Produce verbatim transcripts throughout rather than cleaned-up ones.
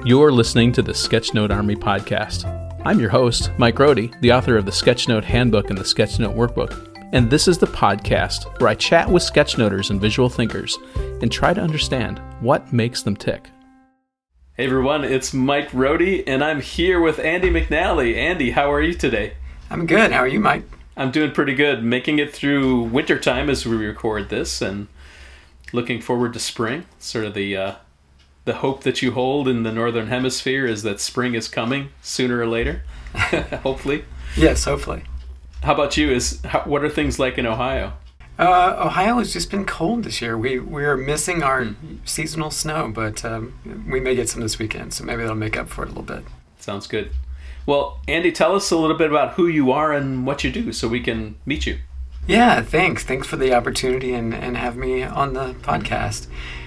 You're listening to the Sketchnote Army podcast. I'm your host, Mike Rohde, the author of the Sketchnote Handbook and the Sketchnote Workbook, and this is the podcast where I chat with sketchnoters and visual thinkers and try to understand what makes them tick. Hey everyone, it's Mike Rohde, and I'm here with Andy McNally. Andy, how are you today? I'm good. How are you, Mike? I'm doing pretty good, making it through wintertime as we record this, and looking forward to spring. Sort of the uh, the hope that you hold in the Northern Hemisphere is that spring is coming sooner or later, hopefully. Yes, hopefully. How about you? Is how, what are things like in Ohio? Uh, Ohio has just been cold this year. We we are missing our mm. seasonal snow, but um, we may get some this weekend, so maybe that'll make up for it a little bit. Sounds good. Well, Andy, tell us a little bit about who you are and what you do so we can meet you. Yeah, thanks. Thanks for the opportunity and, and have me on the podcast.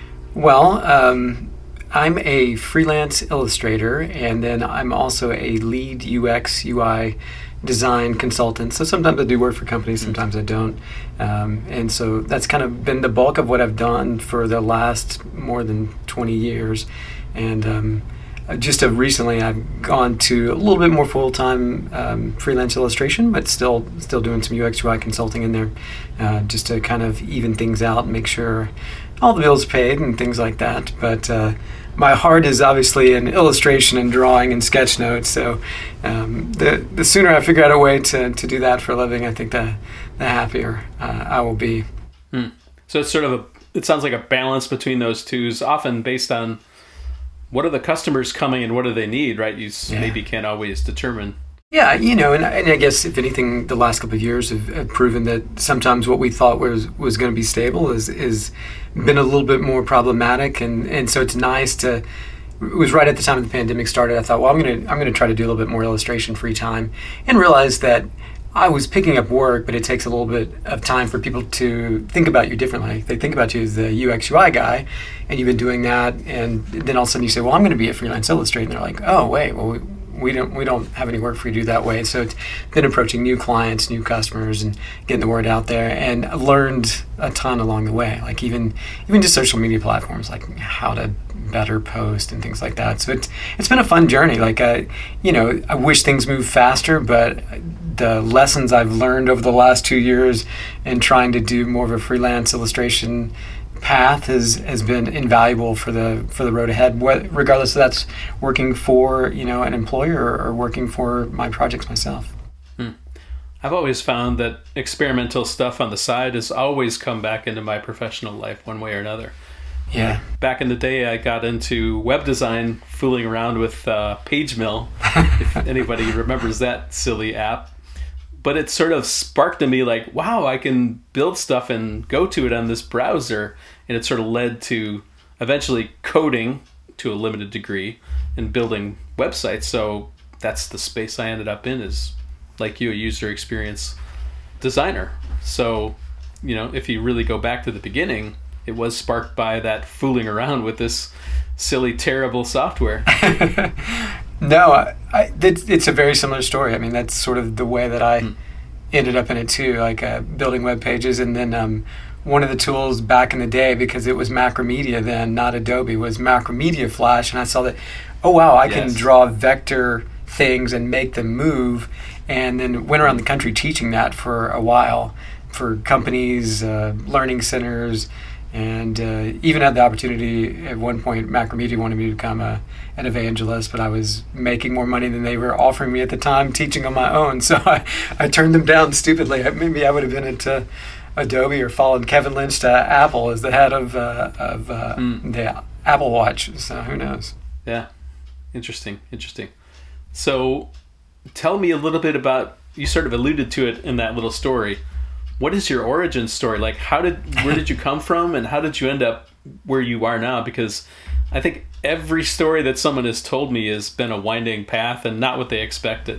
Well, um, I'm a freelance illustrator, and then I'm also a lead U X, U I design consultant. So sometimes I do work for companies, sometimes I don't. Um, and so that's kind of been the bulk of what I've done for the last more than twenty years. And um, just uh, recently I've gone to a little bit more full-time um, freelance illustration, but still still doing some U X, U I consulting in there uh, just to kind of even things out and make sure all the bills paid and things like that. But uh, my heart is obviously in illustration and drawing and sketch notes, so um, the the sooner I figure out a way to, to do that for a living, I think the, the happier uh, I will be. Hmm. So it's sort of a, it sounds like a balance between those two is often based on what are the customers coming and what do they need, right? You yeah. maybe can't always determine. Yeah, you know, and, and I guess if anything, the last couple of years have, have proven that sometimes what we thought was was going to be stable is is been a little bit more problematic, and, and so it's nice to. It was right at the time the pandemic started. I thought, well, I'm gonna I'm gonna try to do a little bit more illustration free time, and realized that I was picking up work, but it takes a little bit of time for people to think about you differently. They think about you as the U X U I guy, and you've been doing that, and then all of a sudden you say, well, I'm going to be a freelance illustrator, and they're like, oh, wait, well, we, we don't we don't have any work for you to do that way. So it's been approaching new clients, new customers, and getting the word out there, and I've learned a ton along the way, like even even just social media platforms, like how to better post and things like that. So it's it's been a fun journey. Like, I, you know, I wish things moved faster, but the lessons I've learned over the last two years in trying to do more of a freelance illustration path has has been invaluable for the for the road ahead. What, regardless if that's working for you know an employer or, or working for my projects myself. Hmm. I've always found that experimental stuff on the side has always come back into my professional life one way or another. Yeah. Back in the day, I got into web design, fooling around with uh, PageMill, if anybody remembers that silly app. But it sort of sparked in me like, wow, I can build stuff and go to it on this browser. And it sort of led to eventually coding to a limited degree and building websites. So that's the space I ended up in, is like you, a user experience designer. So, you know, if you really go back to the beginning, it was sparked by that fooling around with this silly, terrible software. No, I, I, it's, it's a very similar story. I mean, that's sort of the way that I mm. ended up in it too, like uh, building web pages. And then um, one of the tools back in the day, because it was Macromedia then, not Adobe, was Macromedia Flash. And I saw that, oh, wow, I yes. can draw vector things and make them move. And then went around the country teaching that for a while for companies, uh, learning centers, and uh, even had the opportunity at one point. Macromedia wanted me to become a, an evangelist, but I was making more money than they were offering me at the time teaching on my own. So I, I turned them down stupidly. Maybe I would have been at uh, Adobe or followed Kevin Lynch to Apple as the head of, uh, of uh, mm. the Apple Watch. So who knows? Yeah. Interesting. Interesting. So tell me a little bit about, you sort of alluded to it in that little story. What is your origin story? Like, how did, where did you come from, and how did you end up where you are now? Because I think every story that someone has told me has been a winding path and not what they expected.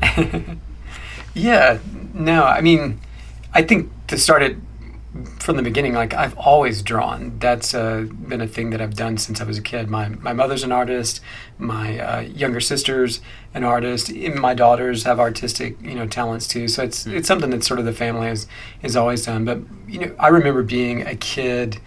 Yeah, no, I mean, I think to start it from the beginning, like I've always drawn. That's uh, been a thing that I've done since I was a kid. My my mother's an artist. My uh, younger sister's an artist. Even my daughters have artistic, you know, talents too. So it's mm. it's something that sort of the family has has always done. But you know, I remember being a kid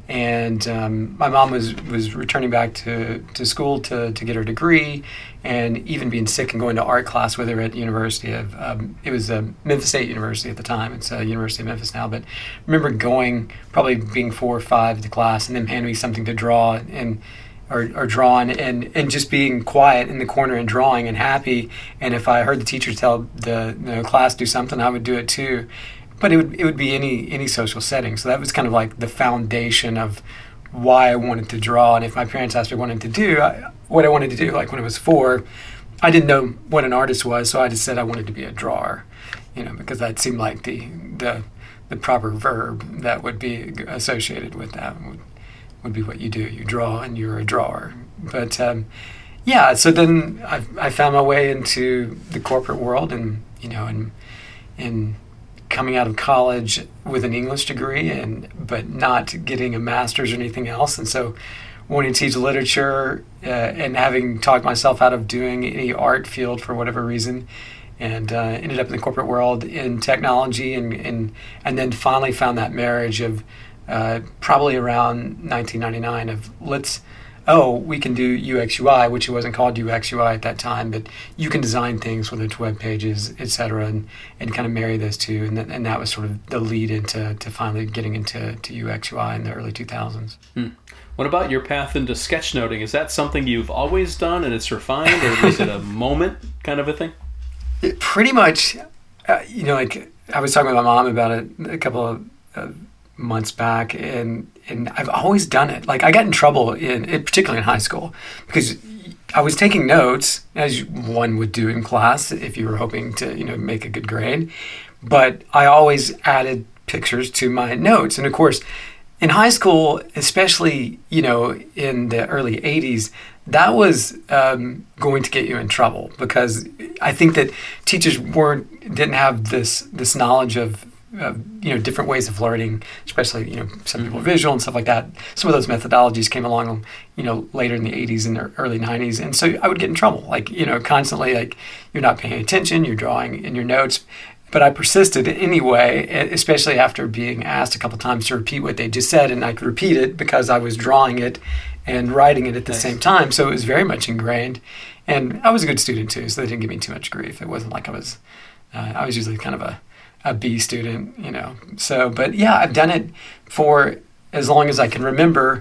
And um, my mom was, was returning back to, to school to, to get her degree, and even being sick and going to art class with her at University of, um, it was uh, Memphis State University at the time. It's uh, University of Memphis now. But I remember going, probably being four or five to class, and then handing me something to draw and or, or drawing, and, and just being quiet in the corner and drawing and happy. And if I heard the teacher tell the you know, class do something, I would do it too. But it would it would be any any social setting. So that was kind of like the foundation of why I wanted to draw. And if my parents asked me what I wanted to do, I, what I wanted to do, like when I was four, I didn't know what an artist was, so I just said I wanted to be a drawer, you know, because that seemed like the the, the proper verb that would be associated with that would, would be what you do. You draw, and you're a drawer. But um, yeah, so then I I found my way into the corporate world, and you know, and and. coming out of college with an English degree, and but not getting a master's or anything else, and so wanting to teach literature uh, and having talked myself out of doing any art field for whatever reason, and uh, ended up in the corporate world in technology, and and and then finally found that marriage of uh, probably around nineteen ninety-nine of let's oh, we can do U X U I, which it wasn't called U X U I at that time, but you can design things, whether it's web pages, et cetera, and, and kind of marry those two. And, th- and that was sort of the lead into to finally getting into to U X U I in the early two thousands. Hmm. What about your path into sketchnoting? Is that something you've always done and it's refined, or was it a moment kind of a thing? It pretty much, uh, you know, like I was talking with my mom about it a couple of uh, months back, and and I've always done it. Like I got in trouble in, in particularly in high school, because I was taking notes, as one would do in class if you were hoping to, you know, make a good grade. But I always added pictures to my notes, and of course, in high school, especially, you know, in the early eighties, that was um, going to get you in trouble, because I think that teachers weren't didn't have this this knowledge of Uh, you know, different ways of learning, especially, you know, some people are visual and stuff like that. Some of those methodologies came along, you know, later in the eighties and the early nineties. And so I would get in trouble, like, you know, constantly, like, you're not paying attention, you're drawing in your notes. But I persisted anyway, especially after being asked a couple times to repeat what they just said, and I could repeat it because I was drawing it and writing it at the nice. same time. So it was very much ingrained. And I was a good student too, so they didn't give me too much grief. It wasn't like I was, uh, I was usually kind of a a B student, you know. So, but yeah, I've done it for as long as I can remember,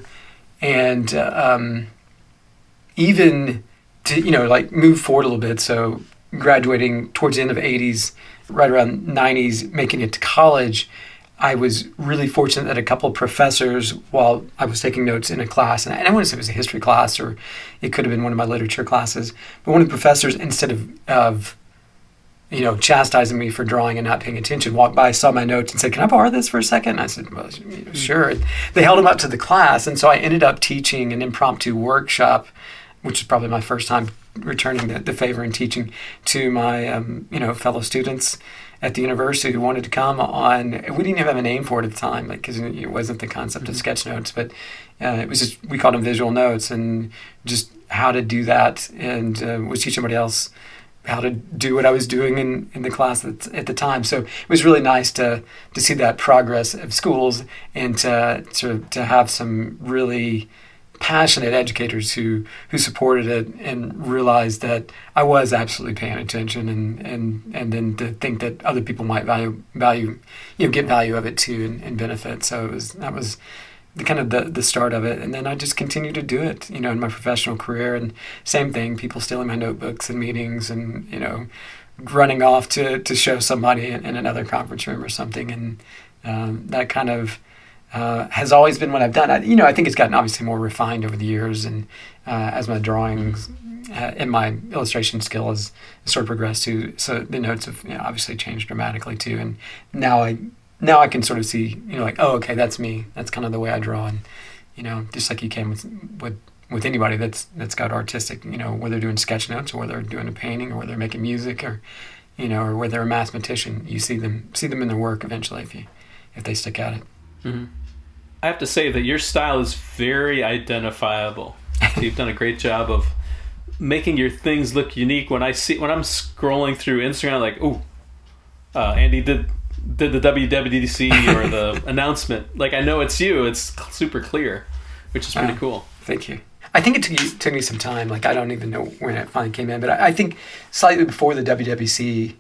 and uh, um, even to, you know, like move forward a little bit. So graduating towards the end of eighties, right around nineties, making it to college, I was really fortunate that a couple of professors, while I was taking notes in a class, and I don't want to say it was a history class, or it could have been one of my literature classes, but one of the professors, instead of, of you know, chastising me for drawing and not paying attention, walked by, saw my notes, and said, "Can I borrow this for a second?" And I said, "Well, you know, sure." They held them up to the class, and so I ended up teaching an impromptu workshop, which is probably my first time returning the, the favor and teaching to my, um, you know, fellow students at the university who wanted to come on. We didn't even have a name for it at the time, like, because it wasn't the concept of sketch notes, but uh, it was just, we called them visual notes, and just how to do that, and uh, was teaching somebody else how to do what I was doing in, in the class at, at the time. So it was really nice to to see that progress of schools, and to to, to have some really passionate educators who, who supported it and realized that I was absolutely paying attention, and, and, and then to think that other people might value value you know get value of it too, and, and benefit. So it was that was the kind of the, the start of it. And then I just continued to do it, you know, in my professional career. And same thing, people stealing my notebooks in meetings, and, you know, running off to, to show somebody in, in another conference room or something. And um, that kind of uh, has always been what I've done. I, you know, I think it's gotten obviously more refined over the years, and uh, as my drawings uh, and my illustration skill has sort of progressed too. So the notes have, you know, obviously changed dramatically too. And now I Now I can sort of see, you know, like, oh, okay, that's me. That's kind of the way I draw. And, you know, just like you can with with, with anybody that's that's got artistic, you know, whether they're doing sketch notes, or whether they're doing a painting, or whether they're making music, or, you know, or whether they're a mathematician, you see them see them in their work eventually if you if they stick at it. Mm-hmm. I have to say that your style is very identifiable. So you've done a great job of making your things look unique. When I see when I'm scrolling through Instagram, like, oh, uh, Andy did did the W W D C or the announcement, like I know it's you. It's super clear, which is pretty uh, cool. Thank you. I think it took, you, took me some time. Like I don't even know when it finally came in, but I, I think slightly before the W W C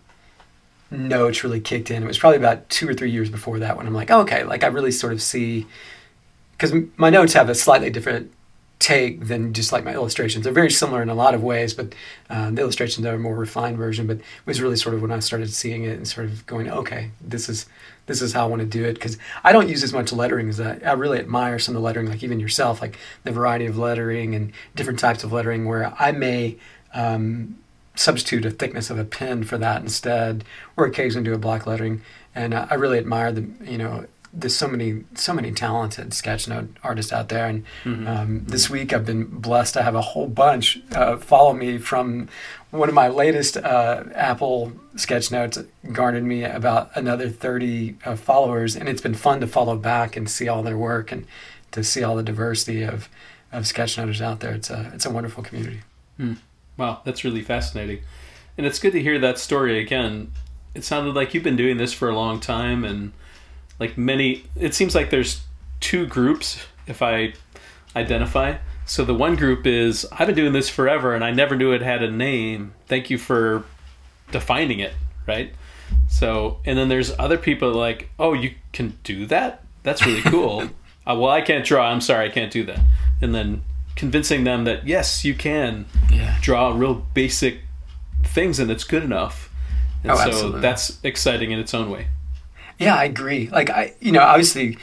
notes really kicked in. It was probably about two or three years before that when I'm like, oh, okay, like I really sort of see, because my notes have a slightly different take than just like my illustrations. They're very similar in a lot of ways, but uh, the illustrations are a more refined version. But it was really sort of when I started seeing it and sort of going, okay, this is this is how I want to do it. Because I don't use as much lettering as I, I really admire some of the lettering, like even yourself, like the variety of lettering and different types of lettering where I may um, substitute a thickness of a pen for that instead, or occasionally do a block lettering. And uh, I really admire the, you know, there's so many so many talented sketchnote artists out there, and mm-hmm. um, this week I've been blessed to have a whole bunch uh, follow me. From one of my latest uh, Apple sketchnotes garnered me about another thirty uh, followers, and it's been fun to follow back and see all their work and to see all the diversity of of sketchnoters out there. It's a it's a wonderful community. Mm. Wow, that's really fascinating, and it's good to hear that story again. It sounded like you've been doing this for a long time, and like many, it seems like there's two groups, if I identify. So the one group is, I've been doing this forever and I never knew it had a name. Thank you for defining it, right? So, and then there's other people like, oh, you can do that? That's really cool. uh, well, I can't draw. I'm sorry, I can't do that. And then convincing them that, yes, you can yeah. draw real basic things and it's good enough. And oh, so absolutely. That's exciting in its own way. Yeah, I agree. Like I, you know, obviously,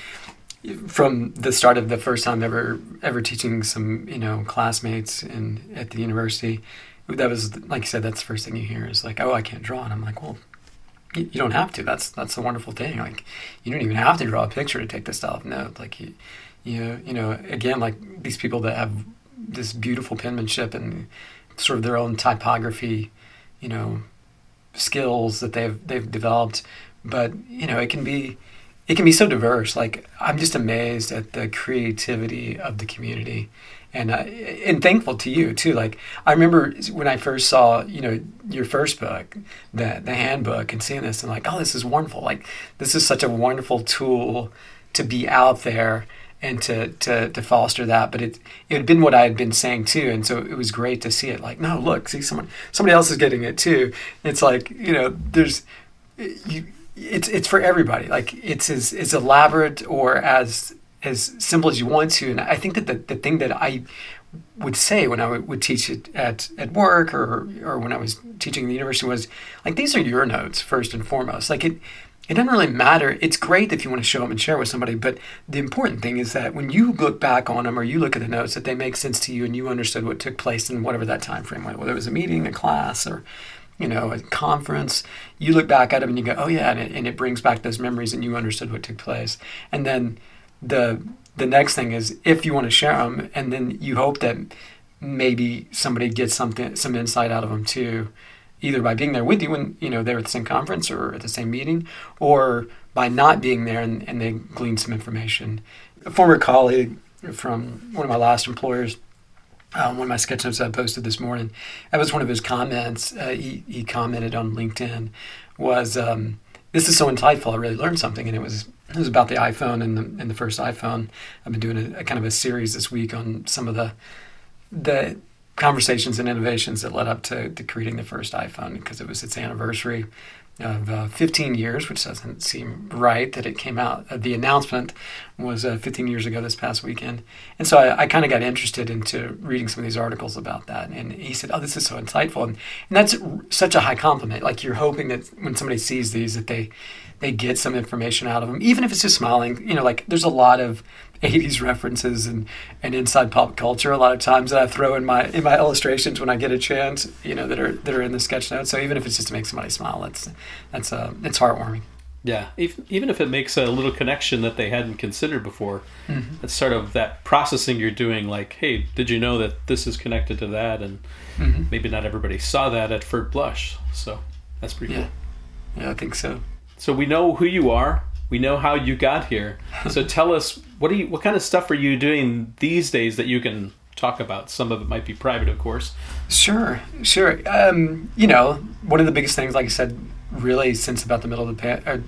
from the start of the first time ever ever teaching some, you know, classmates in at the university, that was like you said. That's the first thing you hear is like, "Oh, I can't draw," and I'm like, "Well, you, you don't have to. That's that's a wonderful thing. Like, you don't even have to draw a picture to take this stuff. No, like you, you, you know, again, like these people that have this beautiful penmanship and sort of their own typography, you know, skills that they've they've developed." But, you know, it can be it can be so diverse. Like, I'm just amazed at the creativity of the community. And uh, and thankful to you, too. Like, I remember when I first saw, you know, your first book, the, the handbook, and seeing this, and like, oh, this is wonderful. Like, this is such a wonderful tool to be out there and to, to, to foster that. But it it had been what I had been saying, too. And so it was great to see it. Like, no, look, see, someone somebody else is getting it, too. It's like, you know, there's... you. It's it's for everybody. Like it's as, as elaborate or as as simple as you want to. And I think that the, the thing that I would say when I would, would teach it at, at work or or when I was teaching at the university was like, these are your notes first and foremost. Like it it doesn't really matter. It's great if you want to show them and share with somebody, but the important thing is that when you look back on them or you look at the notes, that they make sense to you and you understood what took place in whatever that time frame was, whether it was a meeting, a class, or you know, a conference. You look back at them and you go, oh yeah, and it, and it brings back those memories and you understood what took place. And then the the next thing is if you want to share them, and then you hope that maybe somebody gets something, some insight out of them too, either by being there with you when, you know, they're at the same conference or at the same meeting, or by not being there and, and they glean some information. A former colleague from one of my last employers, Um, one of my sketch notes I posted this morning, that was one of his comments. Uh, he, he commented on LinkedIn, was, um, this is so insightful, I really learned something. And it was it was about the iPhone and the, and the first iPhone. I've been doing a, a kind of a series this week on some of the the conversations and innovations that led up to, to creating the first iPhone, because it was its anniversary of uh, fifteen years, which doesn't seem right that it came out. Uh, the announcement was uh, fifteen years ago this past weekend. And so I, I kind of got interested into reading some of these articles about that. And he said, oh, this is so insightful. And, and that's such a high compliment. Like you're hoping that when somebody sees these, that they they get some information out of them, even if it's just smiling. You know, like there's a lot of eighties references and, and inside pop culture a lot of times that I throw in my in my illustrations when I get a chance, you know, that are that are in the sketch notes. So even if it's just to make somebody smile, that's that's uh it's heartwarming. Yeah, even even if it makes a little connection that they hadn't considered before, mm-hmm. it's sort of that processing you're doing. Like, hey, did you know that this is connected to that? And mm-hmm. maybe not everybody saw that at first blush. So that's pretty yeah. cool. Yeah, I think so. So we know who you are. We know how you got here. So tell us, what are you? What kind of stuff are you doing these days that you can talk about? Some of it might be private, of course. Sure, sure. Um, you know, one of the biggest things, like I said, really since about the middle of the pa- or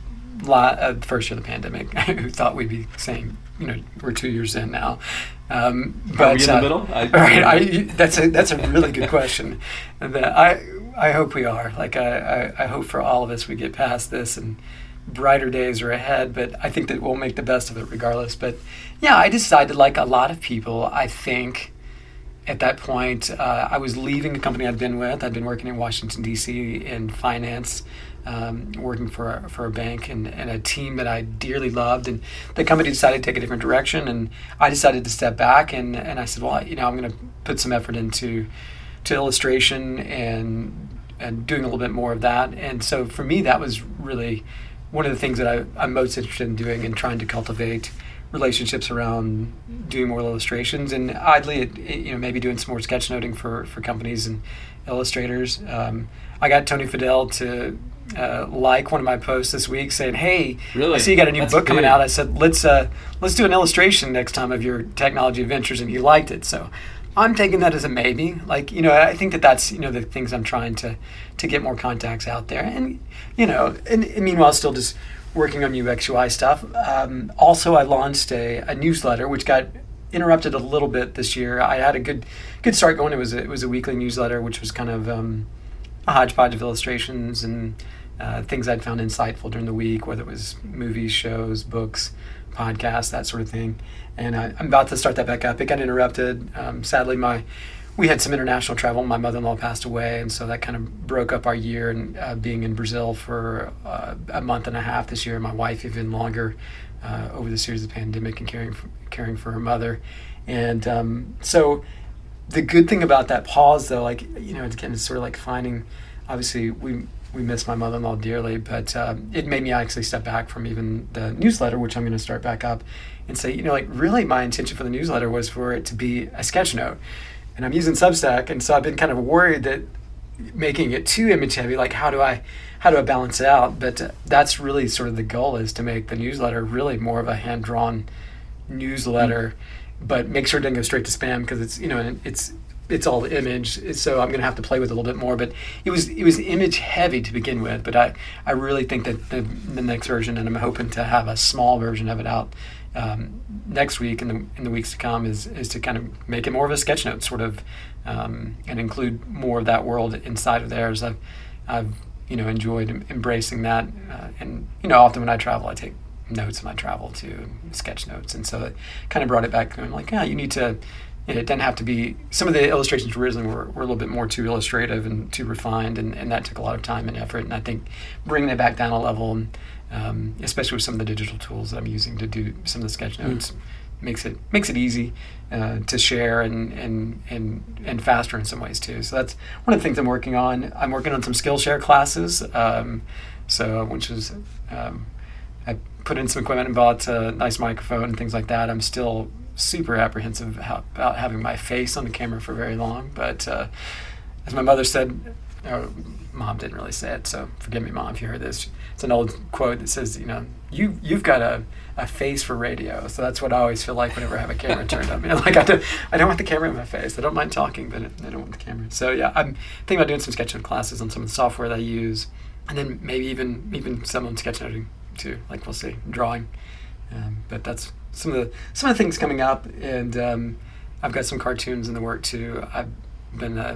la- uh, the first year of the pandemic, who thought we'd be saying, you know, we're two years in now. Um, but, Are we in the uh, middle? I, right, I, that's a that's a really good question. That I I hope we are. Like I, I, I hope for all of us we get past this and brighter days are ahead. But I think that we'll make the best of it regardless. But yeah, I decided, like a lot of people, I think at that point uh, I was leaving the company I'd been with. I'd been working in Washington D C in finance. Um, working for a, for a bank and, and a team that I dearly loved, and the company decided to take a different direction, and I decided to step back, and, and I said, well, you know, I'm going to put some effort into to illustration and and doing a little bit more of that. And so for me, that was really one of the things that I, I'm most interested in doing and trying to cultivate relationships around doing more illustrations, and idly, it, it, you know, maybe doing some more sketchnoting for for companies and illustrators. Um, I got Tony Fadell to uh, like one of my posts this week, saying, "Hey, really? I see you got a new That's book coming big. out." I said, "Let's uh, let's do an illustration next time of your technology adventures," and he liked it. So I'm taking that as a maybe. Like, you know, I think that that's, you know, the things I'm trying to to get more contacts out there, and you know, and, and meanwhile, still just working on U X U I stuff. Um, also, I launched a, a newsletter, which got interrupted a little bit this year. I had a good good start going. It was a, it was a weekly newsletter, which was kind of um, a hodgepodge of illustrations and uh, things I'd found insightful during the week, whether it was movies, shows, books, podcasts, that sort of thing. And I, I'm about to start that back up. It got interrupted. Um, sadly, my we had some international travel. My mother-in-law passed away, and so that kind of broke up our year. And uh, being in Brazil for uh, a month and a half this year, my wife even longer uh, over the series of the pandemic and caring for, caring for her mother. And um, so the good thing about that pause, though, like, you know, again, it's sort of like finding, obviously, we we miss my mother-in-law dearly, but um, it made me actually step back from even the newsletter, which I'm going to start back up, and say, you know, like, really my intention for the newsletter was for it to be a sketch note. And I'm using Substack, and so I've been kind of worried that making it too image heavy, like how do I how do I balance it out? But uh, that's really sort of the goal, is to make the newsletter really more of a hand-drawn newsletter, mm-hmm. but make sure it doesn't go straight to spam, because it's, you know, it's it's all image, so I'm going to have to play with it a little bit more. But it was it was image heavy to begin with, but I, I really think that the, the next version, and I'm hoping to have a small version of it out um, next week and the, in the weeks to come, is is to kind of make it more of a sketch note sort of, um, and include more of that world inside of theirs. I've, I've you know, enjoyed embracing that, uh, and you know, often when I travel, I take notes when I travel too, sketch notes, and so it kind of brought it back. And I'm like, yeah, you need to. It didn't have to be, some of the illustrations originally were, were a little bit more too illustrative and too refined, and, and that took a lot of time and effort. And I think bringing it back down a level, um, especially with some of the digital tools that I'm using to do some of the sketch notes, mm. makes it makes it easy uh, to share and, and and and faster in some ways too. So that's one of the things I'm working on. I'm working on some Skillshare classes, um, so which is um, I put in some equipment and bought a nice microphone and things like that. I'm still super apprehensive about having my face on the camera for very long, but uh, as my mother said, or mom didn't really say it, so forgive me, Mom, if you heard this. It's an old quote that says, you know, you you've got a, a face for radio. So that's what I always feel like whenever I have a camera turned on me. Like I don't I don't want the camera in my face. I don't mind talking, but I don't want the camera. So yeah, I'm thinking about doing some sketchnote classes on some of the software that I use, and then maybe even even some on sketchnoting too. Like we'll see, drawing. Um, but that's some of the some of the things coming up, and um, I've got some cartoons in the work too. I've been a,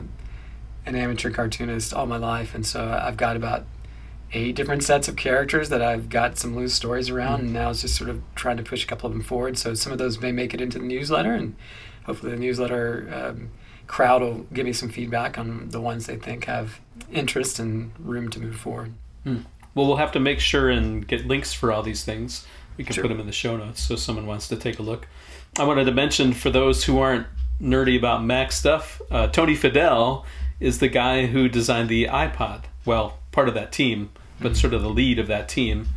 an amateur cartoonist all my life, and so I've got about eight different sets of characters that I've got some loose stories around, mm-hmm. and now it's just sort of trying to push a couple of them forward. So some of those may make it into the newsletter, and hopefully the newsletter um, crowd will give me some feedback on the ones they think have interest and room to move forward. Hmm. Well, we'll have to make sure and get links for all these things. We can Sure. put them in the show notes so if someone wants to take a look. I wanted to mention, for those who aren't nerdy about Mac stuff, uh, Tony Fadell is the guy who designed the iPod. Well, part of that team, but mm-hmm. sort of the lead of that team.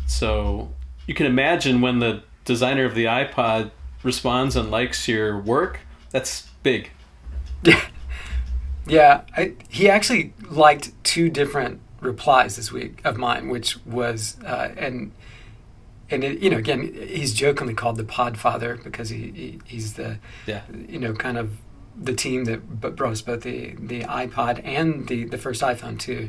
So you can imagine when the designer of the iPod responds and likes your work, that's big. Yeah, yeah. I, he actually liked two different replies this week of mine, which was uh, and. And, it, you know, again, he's jokingly called the Podfather because he, he he's the, yeah. you know, kind of the team that b- brought us both the, the iPod and the, the first iPhone, too.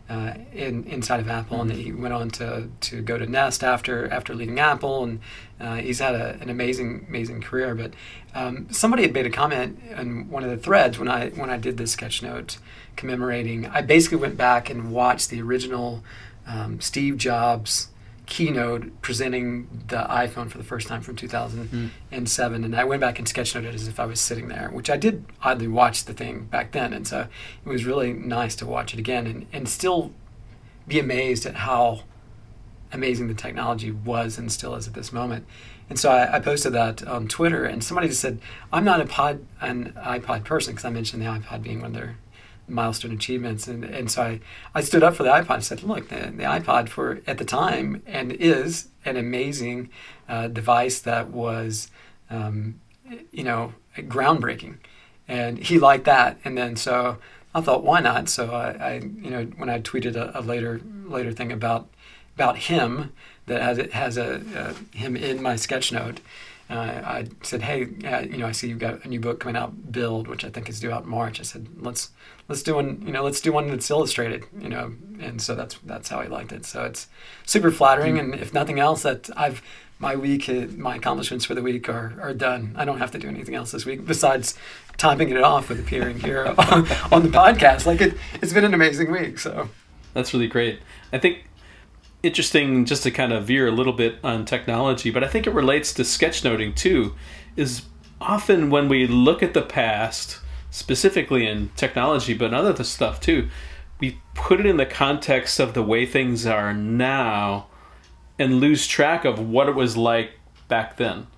uh, in inside of Apple, and he went on to, to go to Nest after after leaving Apple, and uh, he's had a, an amazing amazing career. But um, somebody had made a comment in one of the threads when I when I did this sketchnote commemorating. I basically went back and watched the original um, Steve Jobs keynote presenting the iPhone for the first time from two thousand seven, mm. and I went back and sketchnoted as if I was sitting there, which I did oddly watch the thing back then, and so it was really nice to watch it again and, and still be amazed at how amazing the technology was and still is at this moment. And so I, I posted that on Twitter, and somebody just said, I'm not a pod, an iPod person, because I mentioned the iPod being one of their milestone achievements, and and so I, I stood up for the iPod and said, look, the, the iPod for at the time and is an amazing uh, device that was um, you know groundbreaking, and he liked that. And then so I thought, why not? So I, I you know when I tweeted a, a later later thing about about him that has it has a uh, him in my sketch note. Uh, I said, hey, uh, you know, I see you've got a new book coming out, Build, which I think is due out in March. I said, let's let's do one, you know, let's do one that's illustrated, you know, and so that's that's how he liked it. So it's super flattering, mm-hmm. and if nothing else, that I've my week, my accomplishments for the week are, are done. I don't have to do anything else this week besides topping it off with appearing here on, on the podcast. Like it, it's been an amazing week. So that's really great. I think. Interesting, just to kind of veer a little bit on technology, but I think it relates to sketchnoting too, is often when we look at the past, specifically in technology, but other stuff too, we put it in the context of the way things are now and lose track of what it was like back then.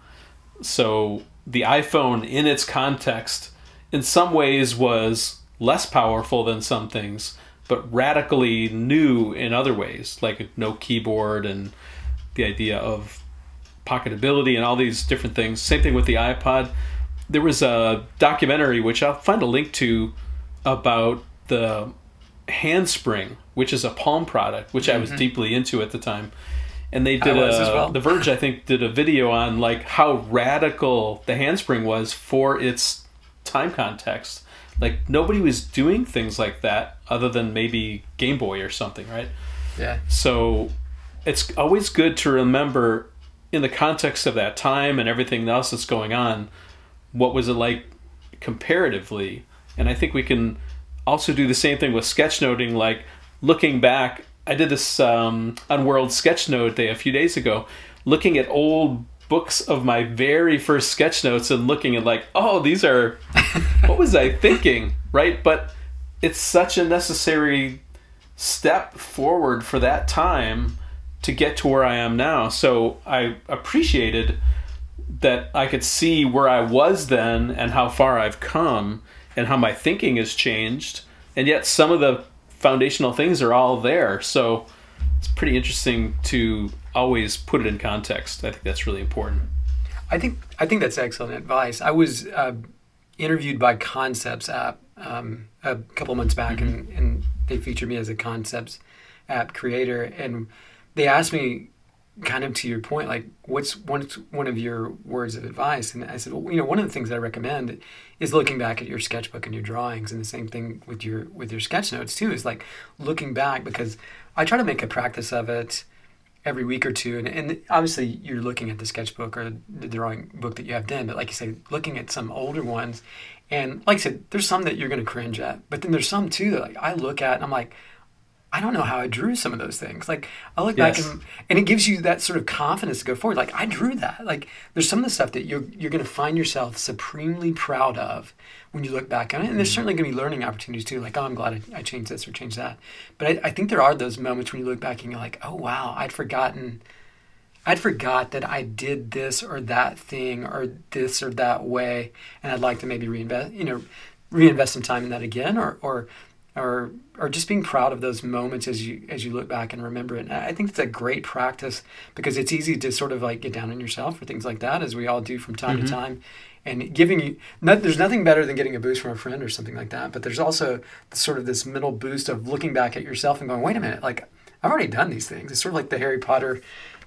So the iPhone in its context in some ways was less powerful than some things, but radically new in other ways, like no keyboard and the idea of pocketability and all these different things. Same thing with the iPod. There was a documentary, which I'll find a link to, about the Handspring, which is a Palm product, which mm-hmm. I was deeply into at the time. And they did a, well. The Verge, I think, did a video on like how radical the Handspring was for its time context. Like, nobody was doing things like that other than maybe Game Boy or something, right? Yeah. So it's always good to remember, in the context of that time and everything else that's going on, what was it like comparatively? And I think we can also do the same thing with sketchnoting, like looking back. I did this um, on World Sketchnote Day a few days ago, looking at old books of my very first sketch notes and looking at like, oh, these are, what was I thinking, right? But it's such a necessary step forward for that time to get to where I am now. So I appreciated that I could see where I was then and how far I've come and how my thinking has changed. And yet some of the foundational things are all there. So it's pretty interesting to always put it in context. I think that's really important. I think I think that's excellent advice. I was uh, interviewed by Concepts app um, a couple months back, mm-hmm. and, and they featured me as a Concepts app creator, and they asked me, kind of to your point, like, what's one one of your words of advice? And I said, well, you know, one of the things that I recommend is looking back at your sketchbook and your drawings, and the same thing with your with your sketch notes too, is like looking back, because I try to make a practice of it every week or two. And, and obviously you're looking at the sketchbook or the drawing book that you have done, but like you say, looking at some older ones, and like I said, there's some that you're going to cringe at, but then there's some too that like I look at and I'm like, I don't know how I drew some of those things. Like I look yes. back and, and it gives you that sort of confidence to go forward. Like I drew that. Like there's some of the stuff that you're you're going to find yourself supremely proud of when you look back on it. And there's certainly going to be learning opportunities too. Like, oh, I'm glad I, I changed this or changed that. But I, I think there are those moments when you look back and you're like, oh wow, I'd forgotten, I'd forgot that I did this or that thing or this or that way, and I'd like to maybe reinvest, you know, reinvest some time in that again, or or. Or, or just being proud of those moments as you as you look back and remember it. And I think it's a great practice, because it's easy to sort of like get down on yourself for things like that, as we all do from time mm-hmm. to time. And giving you, not, there's nothing better than getting a boost from a friend or something like that. But there's also sort of this mental boost of looking back at yourself and going, wait a minute, like I've already done these things. It's sort of like the Harry Potter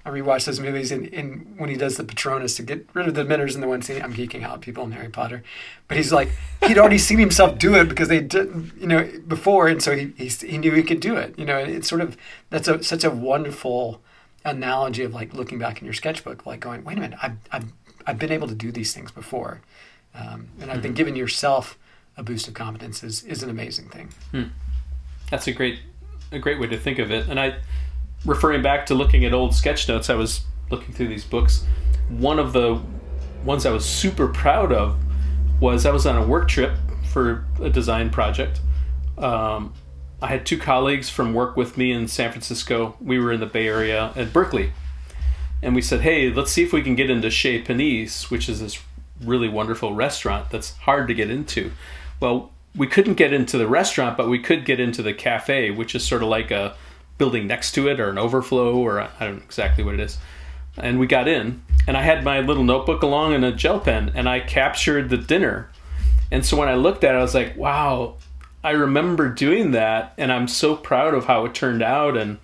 I rewatched those movies, and, and when he does the Patronus to get rid of the Dementors in the one scene, I'm geeking out, people in Harry Potter, but he's like, he'd already seen himself do it because they did, you know, before, and so he he, he knew he could do it. You know, it's sort of, that's a such a wonderful analogy of like looking back in your sketchbook, like going, wait a minute, I've I've I've been able to do these things before, um, and I've been giving yourself a boost of confidence is is an amazing thing. Hmm. That's a great a great way to think of it. And I, referring back to looking at old sketch notes, I was looking through these books. One of the ones I was super proud of was I was on a work trip for a design project. Um, I had two colleagues from work with me in San Francisco. We were in the Bay Area at Berkeley. And we said, hey, let's see if we can get into Chez Panisse, which is this really wonderful restaurant that's hard to get into. Well, we couldn't get into the restaurant, but we could get into the cafe, which is sort of like a building next to it or an overflow, or I don't know exactly what it is. And we got in, and I had my little notebook along and a gel pen, and I captured the dinner. And so when I looked at it, I was like, wow, I remember doing that, and I'm so proud of how it turned out. And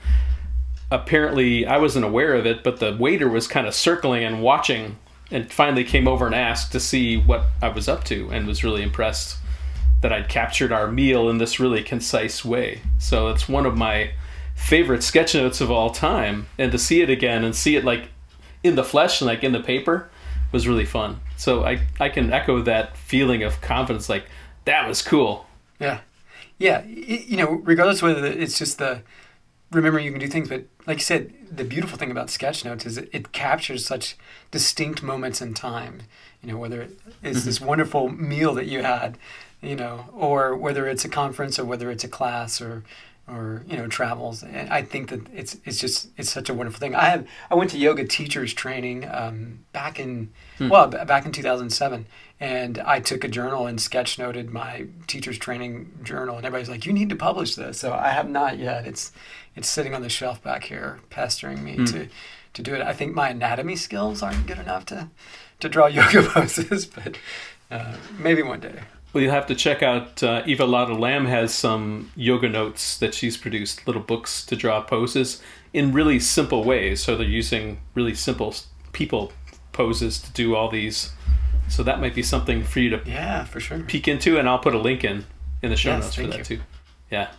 apparently I wasn't aware of it, but the waiter was kind of circling and watching, and finally came over and asked to see what I was up to, and was really impressed that I'd captured our meal in this really concise way. So it's one of my favorite sketch notes of all time, and to see it again and see it like in the flesh and like in the paper was really fun. So I, I can echo that feeling of confidence, like that was cool. Yeah. Yeah. It, you know, regardless whether it's just the, remember you can do things, but like you said, the beautiful thing about sketch notes is it, it captures such distinct moments in time, you know, whether it is this wonderful meal that you had, you know, or whether it's a conference or whether it's a class or, or, you know, travels. And I think that it's, it's just, it's such a wonderful thing. I have, I went to yoga teachers training um, back in, hmm. well, b- back in two thousand seven. And I took a journal and sketch noted my teacher's training journal, and everybody's like, you need to publish this. So I have not yet. It's, it's sitting on the shelf back here, pestering me hmm. to, to do it. I think my anatomy skills aren't good enough to, to draw yoga poses, but uh, maybe one day. Well, you'll have to check out, uh, Eva Lotta Lam has some yoga notes that she's produced, little books to draw poses in really simple ways. So they're using really simple people poses to do all these. So that might be something for you to yeah, for sure. peek into, and I'll put a link in, in the show yes, notes for that you. too. Yeah.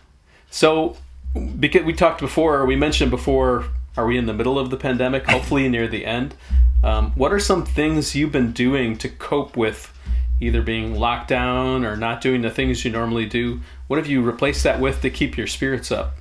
So because we talked before, we mentioned before, are we in the middle of the pandemic? Hopefully near the end. Um, what are some things you've been doing to cope with either being locked down or not doing the things you normally do? What have you replaced that with to keep your spirits up?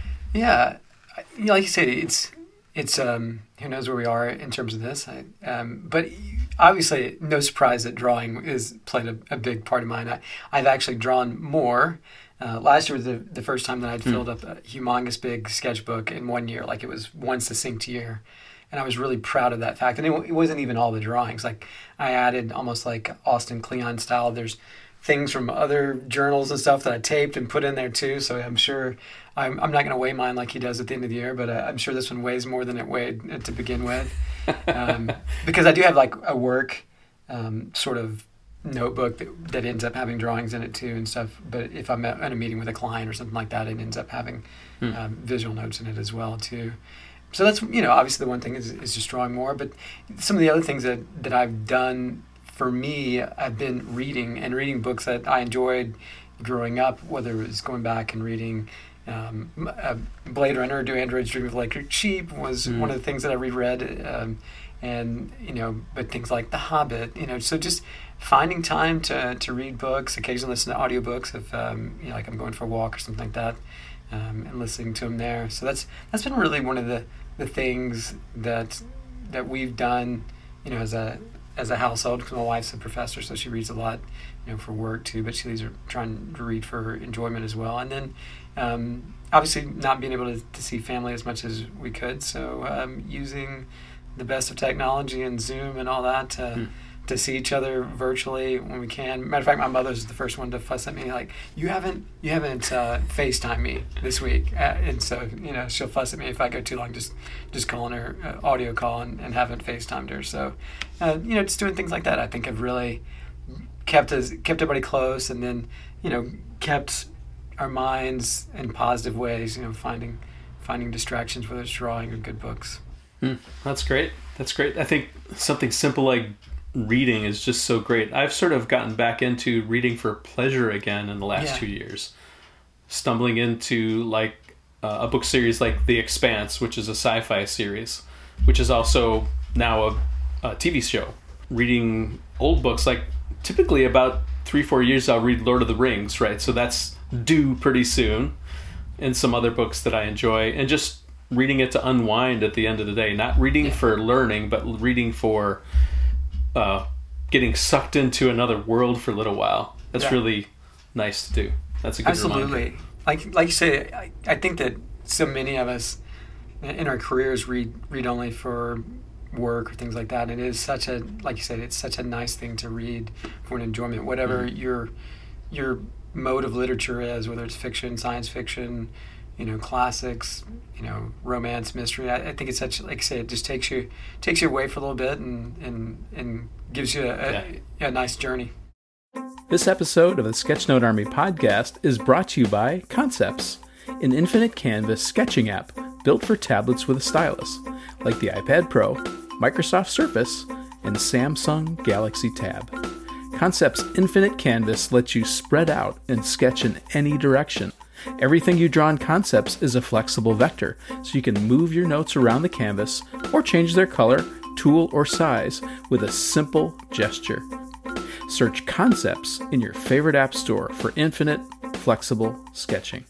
Yeah, you know, like you said, it's it's um, who knows where we are in terms of this. I, um, but obviously, no surprise that drawing is played a, a big part of mine. I, I've actually drawn more. Uh, last year was the, the first time that I'd filled mm. up a humongous big sketchbook in one year, like it was one succinct year. And I was really proud of that fact. And it, it wasn't even all the drawings. Like I added almost like Austin Kleon style. There's things from other journals and stuff that I taped and put in there too. So I'm sure I'm, I'm not going to weigh mine like he does at the end of the year, but I, I'm sure this one weighs more than it weighed to begin with. Um, because I do have like a work um, sort of notebook that, that ends up having drawings in it too and stuff. But if I'm at, at a meeting with a client or something like that, it ends up having hmm. um, visual notes in it as well too. So that's, you know, obviously the one thing is, is just drawing more. But some of the other things that, that I've done for me, I've been reading and reading books that I enjoyed growing up, whether it was going back and reading um, uh, Blade Runner, Do Androids Dream of Electric Sheep was mm. one of the things that I reread. Um, and, you know, but things like The Hobbit, you know, so just finding time to, to read books, occasionally listen to audiobooks if, um, you know, like I'm going for a walk or something like that. Um, and listening to them there. So that's that's been really one of the, the things that that we've done, you know, as a as a household. Because my wife's a professor, so she reads a lot, you know, for work too. But she's trying to read for her enjoyment as well. And then, um, obviously, not being able to, to see family as much as we could. So um, using the best of technology and Zoom and all that to. Hmm. to see each other virtually when we can. Matter of fact, my mother's the first one to fuss at me, like, you haven't you haven't uh, FaceTime me this week. Uh, and so, you know, she'll fuss at me if I go too long, just just calling her, uh, audio call, and, and haven't FaceTimed her. So, uh, you know, just doing things like that, I think have really kept us, kept everybody close, and then, you know, kept our minds in positive ways, you know, finding finding distractions, whether it's drawing or good books. Mm, that's great. That's great. I think something simple like reading is just so great. I've sort of gotten back into reading for pleasure again in the last Yeah. two years. Stumbling into like uh, a book series like The Expanse, which is a sci-fi series, which is also now a, a T V show. Reading old books, like typically about three, four years I'll read Lord of the Rings, right? So that's due pretty soon. And some other books that I enjoy. And just reading it to unwind at the end of the day. Not reading Yeah. for learning, but reading for uh, getting sucked into another world for a little while. That's Yeah. really nice to do. That's a good reminder. Absolutely. Like like you say, I, I think that so many of us in our careers read read only for work or things like that. And it is such a, like you said, it's such a nice thing to read for an enjoyment. Whatever Mm-hmm. your your mode of literature is, whether it's fiction, science fiction, you know, classics, you know, romance, mystery. I, I think it's such, like I say, it just takes you takes you away for a little bit and and, and gives you a, a, Yeah. a nice journey. This episode of the Sketchnote Army podcast is brought to you by Concepts, an infinite canvas sketching app built for tablets with a stylus, like the iPad Pro, Microsoft Surface, and Samsung Galaxy Tab. Concepts Infinite Canvas lets you spread out and sketch in any direction. Everything you draw in Concepts is a flexible vector, so you can move your notes around the canvas or change their color, tool, or size with a simple gesture. Search Concepts in your favorite app store for infinite, flexible sketching.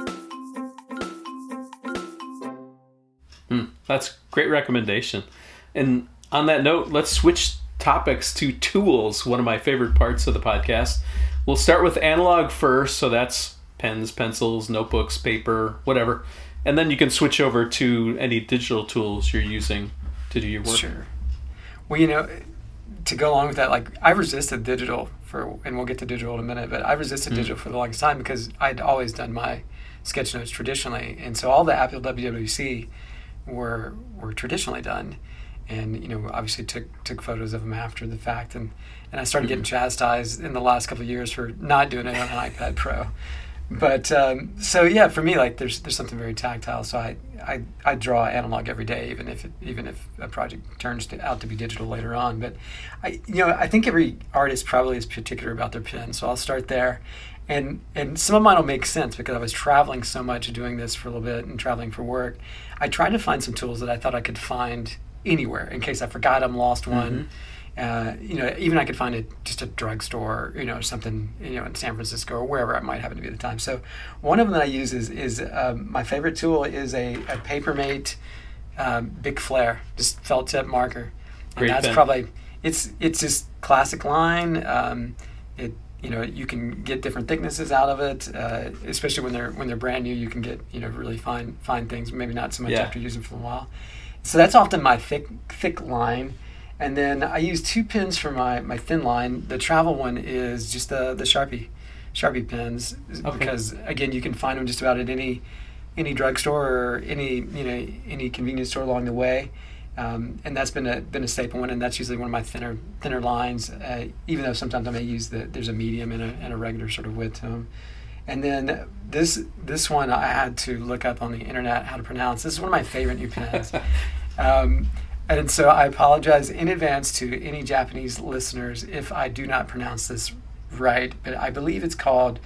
Mm, that's a great recommendation. And on that note, let's switch topics to tools, one of my favorite parts of the podcast. We'll start with analog first, so that's pens, pencils, notebooks, paper, whatever. And then you can switch over to any digital tools you're using to do your work. Sure. Well, you know, to go along with that, like I resisted digital for, and we'll get to digital in a minute, but I resisted Mm. digital for the longest time because I'd always done my sketch notes traditionally, and so all the Apple W W C were were traditionally done, and you know, obviously took took photos of them after the fact, and and I started getting chastised in the last couple of years for not doing it on an iPad Pro. But um, so yeah, for me, like there's there's something very tactile. So I, I, I draw analog every day, even if it, even if a project turns to, out to be digital later on. But I you know I think every artist probably is particular about their pen. So I'll start there, and and some of mine will make sense because I was traveling so much doing this for a little bit and traveling for work. I tried to find some tools that I thought I could find anywhere in case I forgot them, lost one. Mm-hmm. Uh, you know, even I could find it just a drugstore, you know, something, you know, in San Francisco or wherever I might happen to be at the time. So one of them that I use is, is um, my favorite tool is a, a Papermate um, Big Flare, just felt tip marker. And Great that's pen. probably, it's it's just classic line. Um, it you know, you can get different thicknesses out of it, uh, especially when they're when they're brand new. You can get, you know, really fine fine things. Maybe not so much Yeah. after using them for a while. So that's often my thick thick line. And then I use two pens for my, my thin line. The travel one is just the the Sharpie Sharpie pens Okay. because again you can find them just about at any any drugstore or any you know any convenience store along the way. Um, and that's been a been a staple one, and that's usually one of my thinner thinner lines. Uh, even though sometimes I may use the there's a medium and a and a regular sort of width to them. And then this this one I had to look up on the internet how to pronounce. This is one of my favorite new pens. um, and so I apologize in advance to any Japanese listeners if I do not pronounce this right, but I believe it's called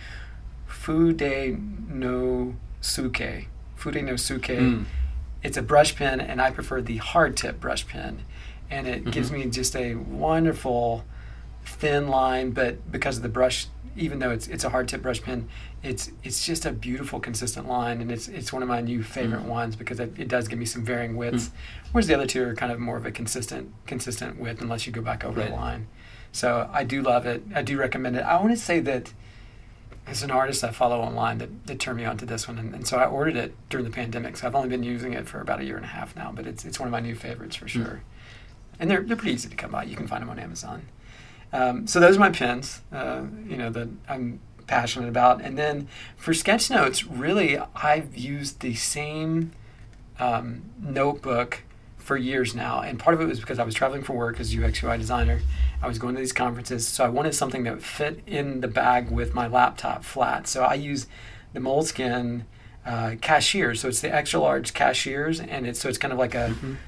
Fude no Suke. Fude no Suke. Mm. It's a brush pen, and I prefer the hard tip brush pen. And it Mm-hmm. gives me just a wonderful thin line, but because of the brush, even though it's it's a hard tip brush pen, it's it's just a beautiful consistent line, and it's it's one of my new favorite Mm. ones because it, it does give me some varying widths, whereas the other two are kind of more of a consistent consistent width unless you go back over Right. the line. So I do love it. I do recommend it. I want to say that as an artist I follow online that, that turned me on to this one, and, and so I ordered it during the pandemic. So I've only been using it for about a year and a half now, but it's it's one of my new favorites for sure. And they're they're pretty easy to come by. You can find them on Amazon. Um, so those are my pens, uh, you know, that I'm passionate about. And then for sketch notes, really, I've used the same um, notebook for years now. And part of it was because I was traveling for work as U X U I designer. I was going to these conferences, so I wanted something that would fit in the bag with my laptop flat. So I use the Moleskine uh, cashiers. So it's the extra large cashiers, and it's so it's kind of like a Mm-hmm.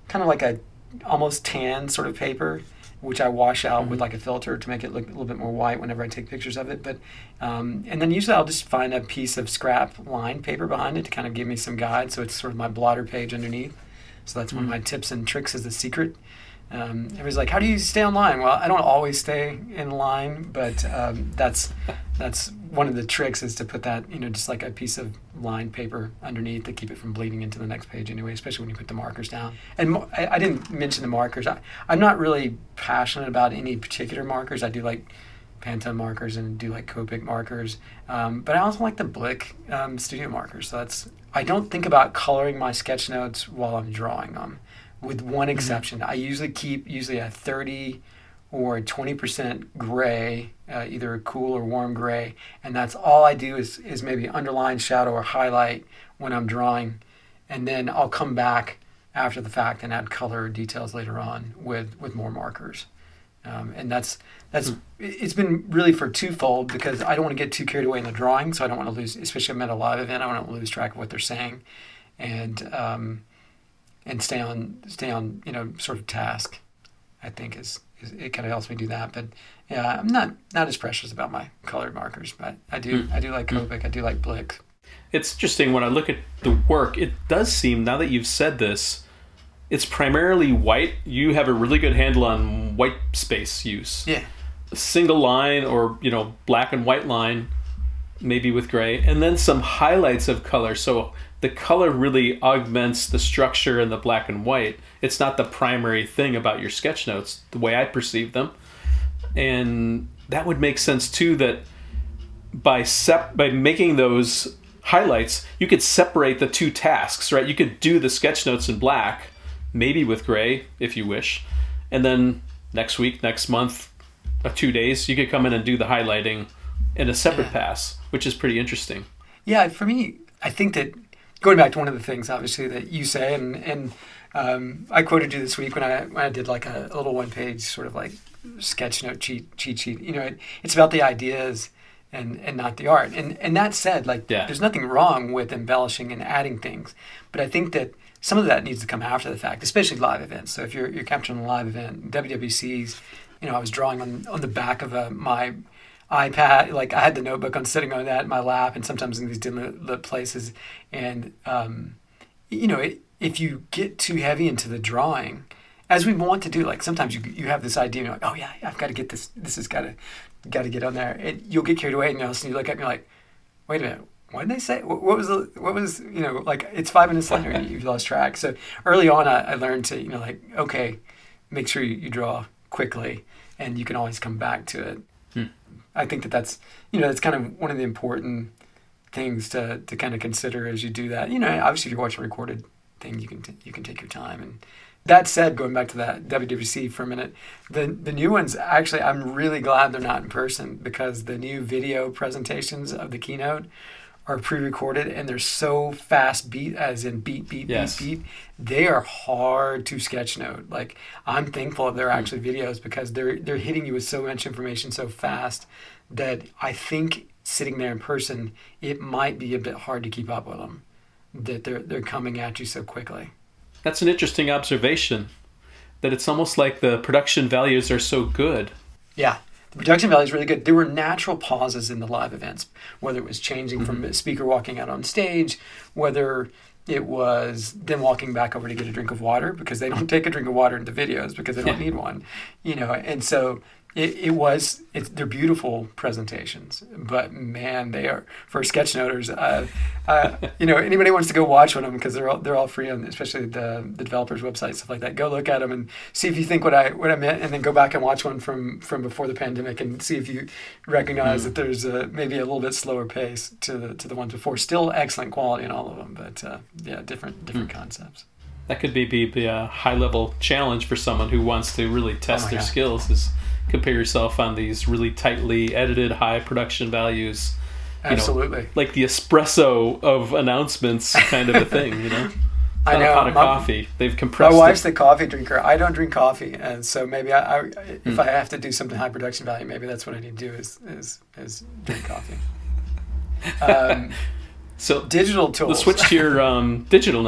kind of like a almost tan sort of paper, which I wash out Mm-hmm. with like a filter to make it look a little bit more white whenever I take pictures of it. But um, and then usually I'll just find a piece of scrap lined paper behind it to kind of give me some guide. So it's sort of my blotter page underneath. So that's mm-hmm. one of my tips and tricks as a secret. Um, everybody's like, how do you stay online? Well, I don't always stay in line, but um, that's that's one of the tricks is to put that, you know, just like a piece of lined paper underneath to keep it from bleeding into the next page anyway, especially when you put the markers down. And mo- I, I didn't mention the markers. I, I'm not really passionate about any particular markers. I do like Pantone markers and do like Copic markers, um, but I also like the Blick um, studio markers. So that's I don't think about coloring my sketch notes while I'm drawing them. With one exception, mm-hmm. I usually keep usually a thirty or twenty percent gray, uh, either a cool or warm gray, and that's all I do is is maybe underline, shadow, or highlight when I'm drawing, and then I'll come back after the fact and add color or details later on with, with more markers. Um, and that's that's mm. it's been really for twofold because I don't want to get too carried away in the drawing, so I don't want to lose, especially if I'm at a live event, I don't want to lose track of what they're saying, and um, and stay on stay on you know sort of task. I think is, is it kind of helps me do that. But yeah, I'm not not as precious about my colored markers, but I do mm. I do like Copic, mm. I do like Blick. It's interesting when I look at the work. It does seem, now that you've said this, it's primarily white. You have a really good handle on white space use. Yeah. A single line or, you know, black and white line, maybe with gray, and then some highlights of color. So the color really augments the structure in the black and white. It's not the primary thing about your sketch notes, the way I perceive them. And that would make sense too, that by sep- by making those highlights, you could separate the two tasks, right? You could do the sketch notes in black, maybe with gray if you wish, and then next week, next month, uh, two days, you could come in and do the highlighting in a separate yeah. pass, which is pretty interesting. Yeah, for me, I think that going back to one of the things, obviously, that you say, and and um, I quoted you this week when I when I did like a, a little one-page sort of like sketch note cheat cheat sheet. You know, it, it's about the ideas and and not the art. And and that said, like yeah. there's nothing wrong with embellishing and adding things, but I think that some of that needs to come after the fact, especially live events. So if you're you're capturing a live event, W W Cs, you know, I was drawing on on the back of a, my iPad, like I had the notebook on sitting on that in my lap, and sometimes in these different places. And um, you know, it, if you get too heavy into the drawing, as we want to do, like sometimes you you have this idea, you're like, oh yeah, I've got to get this. This has got to got to get on there. And you'll get carried away, and you'll you look at me like, wait a minute. What did they say? What, what was the, what was, you know, like it's five minutes later and you've lost track. So early on, I, I learned to, you know, like, okay, make sure you, you draw quickly and you can always come back to it. Hmm. I think that that's, you know, that's kind of one of the important things to, to kind of consider as you do that. You know, obviously if you watch a recorded thing, you can, t- you can take your time. And that said, going back to that W W C for a minute, the the new ones, actually, I'm really glad they're not in person because the new video presentations of the keynote are pre-recorded and they're so fast beat, as in beat, beat, yes. beat, beat. They are hard to sketch note. Like I'm thankful they're actually videos because they're they're hitting you with so much information so fast that I think sitting there in person, it might be a bit hard to keep up with them. That they're they're coming at you so quickly. That's an interesting observation. That it's almost like the production values are so good. Yeah. The production value is really good. There were natural pauses in the live events, whether it was changing mm-hmm. from a speaker walking out on stage, whether it was them walking back over to get a drink of water because they don't take a drink of water into videos because they don't need one, you know. And so it, it was, it's, they're beautiful presentations, but man, they are, for sketch noters, uh, uh, you know, anybody wants to go watch one of them because they're all, they're all free on, especially the, the developers' website, stuff like that. Go look at them and see if you think what I what I meant, and then go back and watch one from, from before the pandemic and see if you recognize mm. that there's a, maybe a little bit slower pace to the to the ones before. Still excellent quality in all of them, but uh, yeah, different different mm. concepts. That could be, be, be a high-level challenge for someone who wants to really test oh, their yeah. skills, is compare yourself on these really tightly edited, high production values. You Absolutely. Know, like the espresso of announcements kind of a thing, you know? I know. A pot of my, coffee. They've compressed My wife's it. the coffee drinker. I don't drink coffee, and so maybe I, I if mm. I have to do something high production value, maybe that's what I need to do is is, is drink coffee. Um, so digital tools. Let's switch to your um, digital now.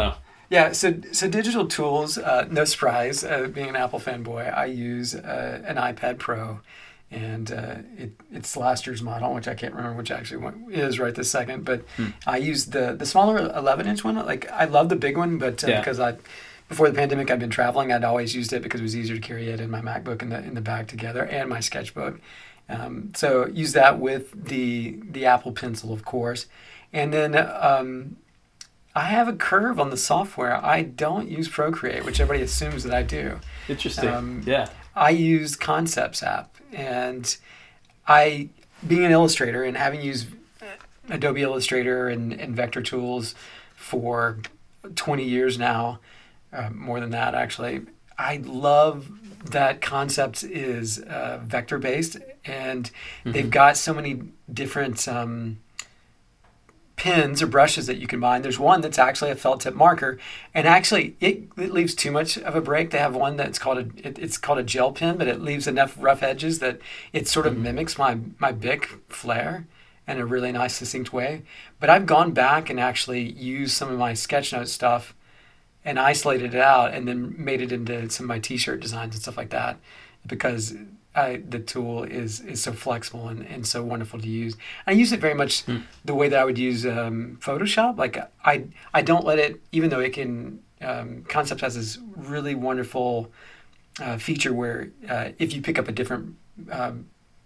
Yeah, so so digital tools, uh, no surprise, uh, being an Apple fanboy, I use uh, an iPad Pro, and uh, it, it's last year's model, which I can't remember which actually one is right this second, but hmm. I used the, the smaller eleven-inch one. Like, I love the big one, but uh, yeah. because I, before the pandemic, I'd been traveling, I'd always used it because it was easier to carry it and my MacBook in the in the bag together, and my sketchbook. Um, so use that with the the Apple Pencil, of course, and then. Um, I have a curve on the software. I don't use Procreate, which everybody assumes that I do. Interesting. Um, yeah. I use Concepts app, and I, being an illustrator and having used Adobe Illustrator and, and vector tools for twenty years now, uh, more than that actually, I love that Concepts is uh, vector based, and mm-hmm. they've got so many different. Um, pens or brushes that you can buy. And there's one that's actually a felt tip marker, and actually it, it leaves too much of a break. They have one that's called a it, it's called a gel pen, but it leaves enough rough edges that it sort of mm-hmm. mimics my my Bic flair in a really nice succinct way. But I've gone back and actually used some of my sketchnote stuff and isolated it out and then made it into some of my t-shirt designs and stuff like that, because I, the tool is is so flexible and, and so wonderful to use. I use it very much hmm. the way that I would use um, Photoshop. Like I I don't let it, even though it can, um, Concepts has this really wonderful uh, feature where uh, if you pick up a different um,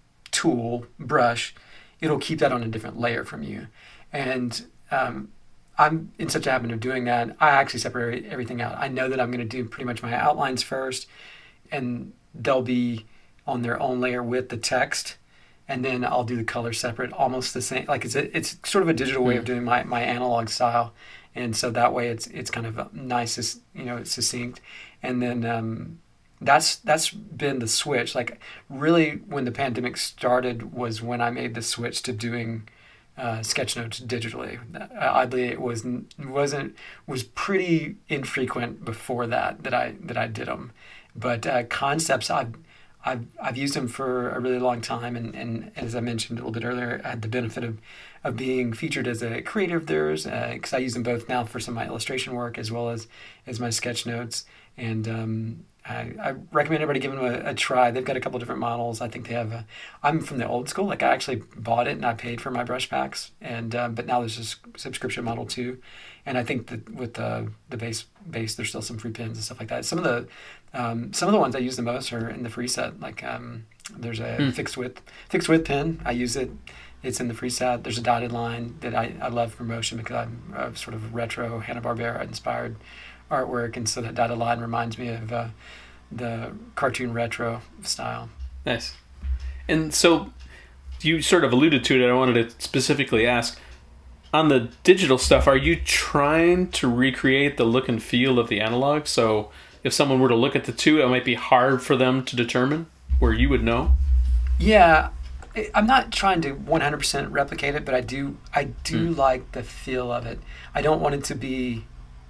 tool, brush, it'll keep that on a different layer from you. And um, I'm in such a habit of doing that, I actually separate everything out. I know that I'm going to do pretty much my outlines first, and they'll be on their own layer with the text, and then I'll do the color separate, almost the same. Like it's a, it's sort of a digital way mm. of doing my, my analog style, and so that way it's it's kind of nice, you know, it's succinct. And then um, that's that's been the switch. Like really, when the pandemic started was when I made the switch to doing uh, sketchnotes digitally. Uh, oddly, it was wasn't was pretty infrequent before that that I that I did them, but uh, Concepts I've I've I've used them for a really long time, and, and as I mentioned a little bit earlier, I had the benefit of, of being featured as a creator of theirs, because uh, I use them both now for some of my illustration work as well as, as my sketch notes. And um, I, I recommend everybody giving them a, a try. They've got a couple different models. I think they have a, I'm from the old school. Like I actually bought it and I paid for my brush packs, and um, but now there's this subscription model too. And I think that with the the base base, there's still some free pins and stuff like that. Some of the um, some of the ones I use the most are in the free set. Like um, there's a mm. fixed width fixed width pin. I use it. It's in the free set. There's a dotted line that I, I love for motion because I'm uh, sort of retro Hanna-Barbera inspired artwork, and so that dotted line reminds me of uh, the cartoon retro style. Nice. And so you sort of alluded to it. I wanted to specifically ask, on the digital stuff, are you trying to recreate the look and feel of the analog? So if someone were to look at the two, it might be hard for them to determine, where you would know? Yeah. I'm not trying to one hundred percent replicate it, but I do I do mm. like the feel of it. I don't want it to be,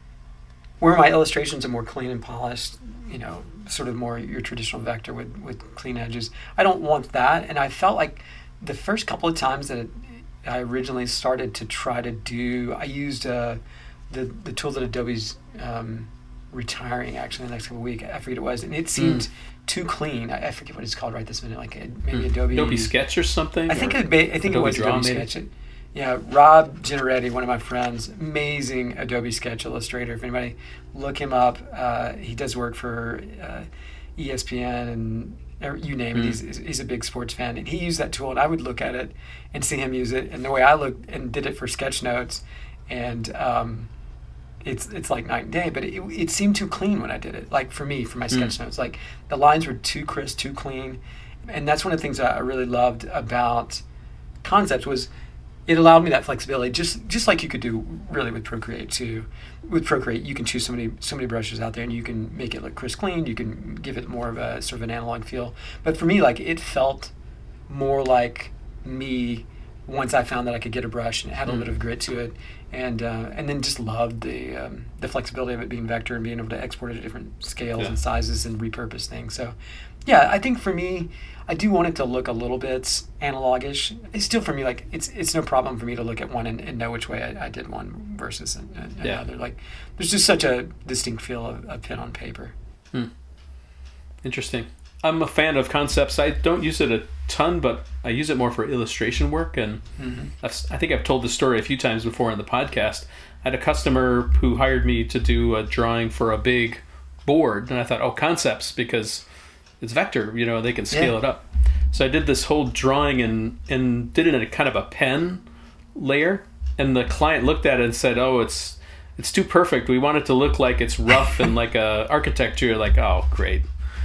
where my illustrations are more clean and polished, you know, sort of more your traditional vector with, with clean edges. I don't want that. And I felt like the first couple of times that it, I originally started to try to do, I used uh, the the tool that Adobe's um, retiring actually in the next couple of weeks. I forget what it was, and it seemed mm. too clean. I, I forget what it's called right this minute. Like maybe mm. Adobe Adobe Sketch or something. I think it. I think Adobe it was Draw, Adobe maybe? Sketch. Yeah, Rob Generetti, one of my friends, amazing Adobe Sketch illustrator. If anybody look him up, uh, he does work for uh, E S P N and. You name it, mm. he's, he's a big sports fan, and he used that tool, and I would look at it and see him use it, and the way I looked and did it for sketch notes, and um, it's it's like night and day, but it, it seemed too clean when I did it, like for me, for my sketch mm. notes, like the lines were too crisp, too clean, and that's one of the things that I really loved about Concepts was it allowed me that flexibility, just just like you could do really with Procreate too. With Procreate, you can choose so many so many brushes out there, and you can make it look crisp, clean. You can give it more of a sort of an analog feel. But for me, like it felt more like me once I found that I could get a brush and it had a little bit of grit to it, and uh, and then just loved the um, the flexibility of it being vector and being able to export it to different scales yeah. and sizes and repurpose things. So, yeah, I think for me, I do want it to look a little bit analog-ish. It's still for me like it's it's no problem for me to look at one and, and know which way I, I did one versus an, an, yeah. another. Like, there's just such a distinct feel of a pen on paper. Hmm. Interesting. I'm a fan of Concepts. I don't use it a ton, but I use it more for illustration work. And mm-hmm. I've, I think I've told this story a few times before in the podcast. I had a customer who hired me to do a drawing for a big board. And I thought, oh, Concepts, because it's vector, you know, they can scale yeah. it up. So I did this whole drawing and, and did it in a kind of a pen layer. And the client looked at it and said, oh, it's it's too perfect. We want it to look like it's rough and like a architecture. Like, oh, great.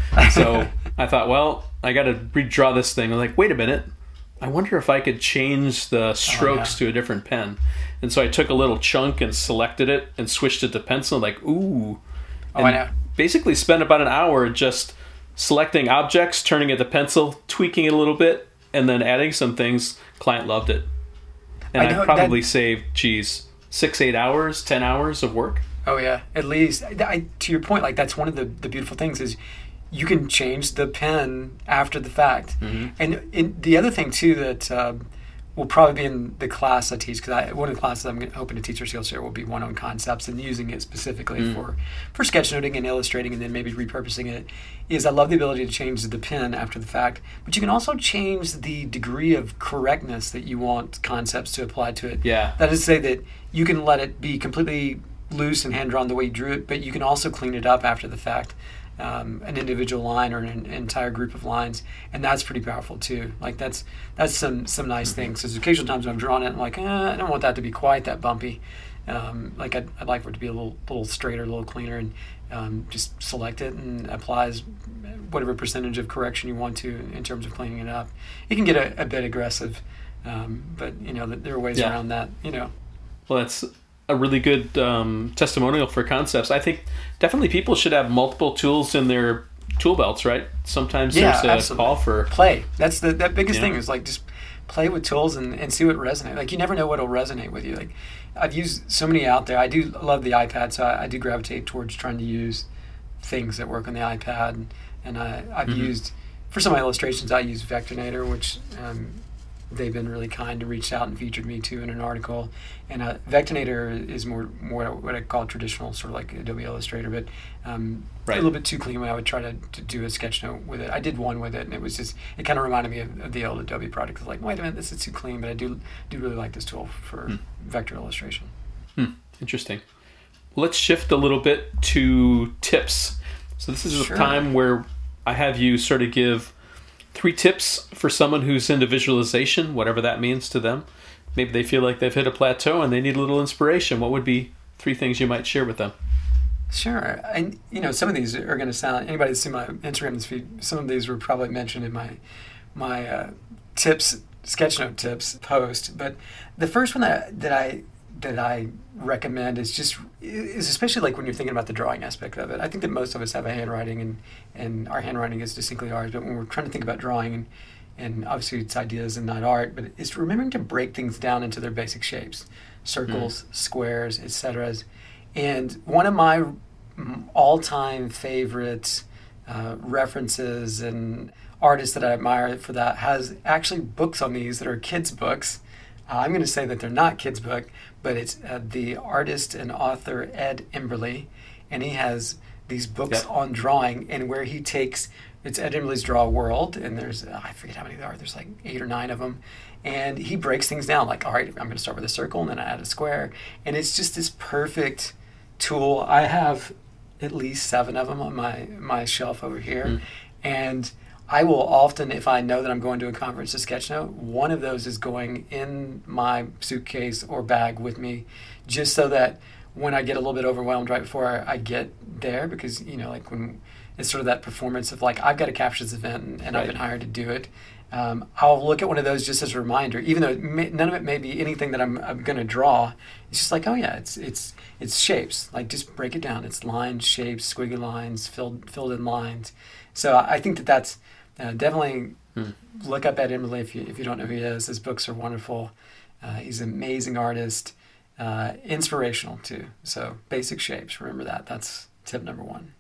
So I thought, well, I got to redraw this thing. I'm like, wait a minute. I wonder if I could change the strokes oh, yeah. to a different pen. And so I took a little chunk and selected it and switched it to pencil. Like, ooh. Oh, I know. Basically spent about an hour just selecting objects, turning it to pencil, tweaking it a little bit, and then adding some things. Client loved it. And I, know, I probably that... saved, geez, six, eight hours, ten hours of work. Oh, yeah. At least. I, to your point, like that's one of the, the beautiful things is you can change the pen after the fact. Mm-hmm. And in, the other thing, too, that uh, will probably be in the class I teach, because one of the classes I'm hoping to teach for Skillshare will be one on Concepts and using it specifically mm. for, for sketchnoting and illustrating and then maybe repurposing it, is I love the ability to change the pen after the fact, but you can also change the degree of correctness that you want Concepts to apply to it. Yeah. That is to say that you can let it be completely loose and hand-drawn the way you drew it, but you can also clean it up after the fact. Um, an individual line or an, an entire group of lines, and that's pretty powerful too. Like that's that's some some nice mm-hmm. things. Because occasional times when I'm drawing it, I'm like, eh, I don't want that to be quite that bumpy. Um, like I'd, I'd like for it to be a little little straighter, a little cleaner, and um, just select it and applies whatever percentage of correction you want to in terms of cleaning it up. You can get a, a bit aggressive, um, but you know there are ways yeah. around that. You know. Well, that's a really good um, testimonial for Concepts. I think definitely people should have multiple tools in their tool belts, right? Sometimes yeah, there's a absolutely. call for play. That's the that biggest yeah. thing is like just play with tools and, and see what resonates. Like you never know what'll resonate with you. Like I've used so many out there. I do love the iPad, so I, I do gravitate towards trying to use things that work on the iPad. And, and I, I've mm-hmm. used for some of my illustrations. I use Vectornator, which um, they've been really kind and reached out and featured me too in an article. And uh, Vectornator is more more what I call traditional, sort of like Adobe Illustrator, but um, right. a little bit too clean when I would try to, to do a sketch note with it. I did one with it, and it was just it kind of reminded me of, of the old Adobe product. I was like, wait a minute, this is too clean, but I do do really like this tool for hmm. vector illustration. Hmm. Interesting. Well, let's shift a little bit to tips. So this is sure. a time where I have you sort of give three tips for someone who's into visualization, whatever that means to them. Maybe they feel like they've hit a plateau and they need a little inspiration. What would be three things you might share with them? Sure. And, you know, some of these are going to sound, anybody that's seen my Instagram feed, some of these were probably mentioned in my my uh, tips, sketchnote tips post. But the first one that, that I that I recommend is just, is especially like when you're thinking about the drawing aspect of it. I think that most of us have a handwriting and, and our handwriting is distinctly ours, but when we're trying to think about drawing and and obviously it's ideas and not art, but it's remembering to break things down into their basic shapes, circles, mm. squares, et cetera. And one of my all-time favorite uh, references and artists that I admire for that has actually books on these that are kids' books. Uh, I'm going to say that they're not kids' book, but it's uh, the artist and author Ed Emberley, and he has these books yep. on drawing, and where he takes, it's Ed Emberley's Draw World, and there's, uh, I forget how many there are, there's like eight or nine of them, and he breaks things down, like, all right, I'm going to start with a circle, and then I add a square, and it's just this perfect tool. I have at least seven of them on my, my shelf over here, mm. and I will often, if I know that I'm going to a conference to sketchnote, one of those is going in my suitcase or bag with me, just so that when I get a little bit overwhelmed right before I get there, because, you know, like when it's sort of that performance of like, I've got to capture this event and, and right. I've been hired to do it. Um, I'll look at one of those just as a reminder, even though it may, none of it may be anything that I'm, I'm going to draw. It's just like, oh yeah, it's it's it's shapes. Like just break it down. It's lines, shapes, squiggly lines, filled filled in lines. So I think that that's uh, definitely Hmm. Look up Ed Imberly if you, if you don't know who he is. His books are wonderful. Uh, he's an amazing artist, uh, inspirational too. So basic shapes, remember that. That's tip number one.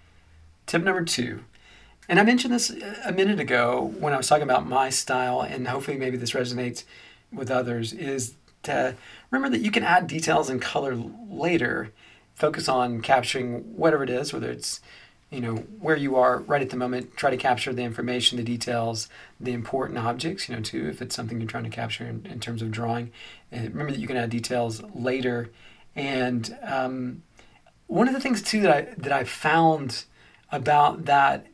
Tip number two, and I mentioned this a minute ago when I was talking about my style, and hopefully maybe this resonates with others, is to remember that you can add details and color later. Focus on capturing whatever it is, whether it's, you know, where you are right at the moment. Try to capture the information, the details, the important objects, you know, too, if it's something you're trying to capture in, in terms of drawing. And remember that you can add details later. And um, one of the things, too, that I that I found about that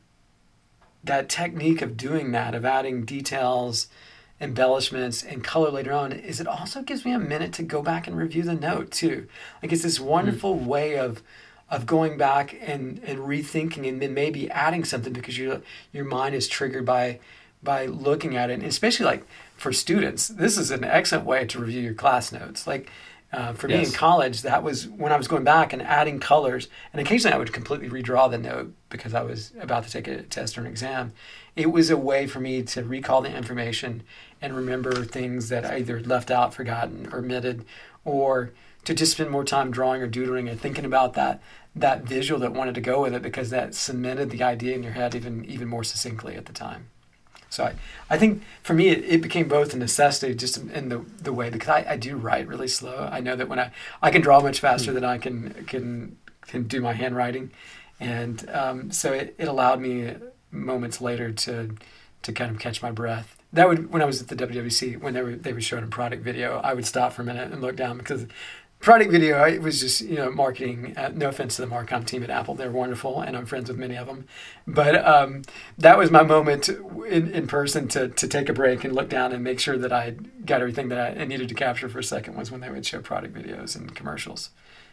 that technique of doing that, of adding details, embellishments, and color later on, is it also gives me a minute to go back and review the note too. Like it's this wonderful mm. way of of going back and, and rethinking and then maybe adding something because your your mind is triggered by by looking at it. And especially like for students, this is an excellent way to review your class notes. Like uh, for yes. me in college, that was when I was going back and adding colors, and occasionally I would completely redraw the note because I was about to take a test or an exam. It was a way for me to recall the information and remember things that I either left out, forgotten, or omitted, or to just spend more time drawing or doodling and thinking about that that visual that wanted to go with it because that cemented the idea in your head even even more succinctly at the time. So I, I think for me it, it became both a necessity just in the the way because I, I do write really slow. I know that when I, I can draw much faster mm-hmm. than I can can can do my handwriting. And um, so it, it allowed me moments later to to kind of catch my breath. That would when I was at the W W C, when they were they were showing a product video, I would stop for a minute and look down because product video, it was just, you know, marketing. Uh, no offense to the Marcom team at Apple, they're wonderful, and I'm friends with many of them. But um, that was my moment in, in person to to take a break and look down and make sure that I got everything that I needed to capture for a second. Was when they would show product videos and commercials.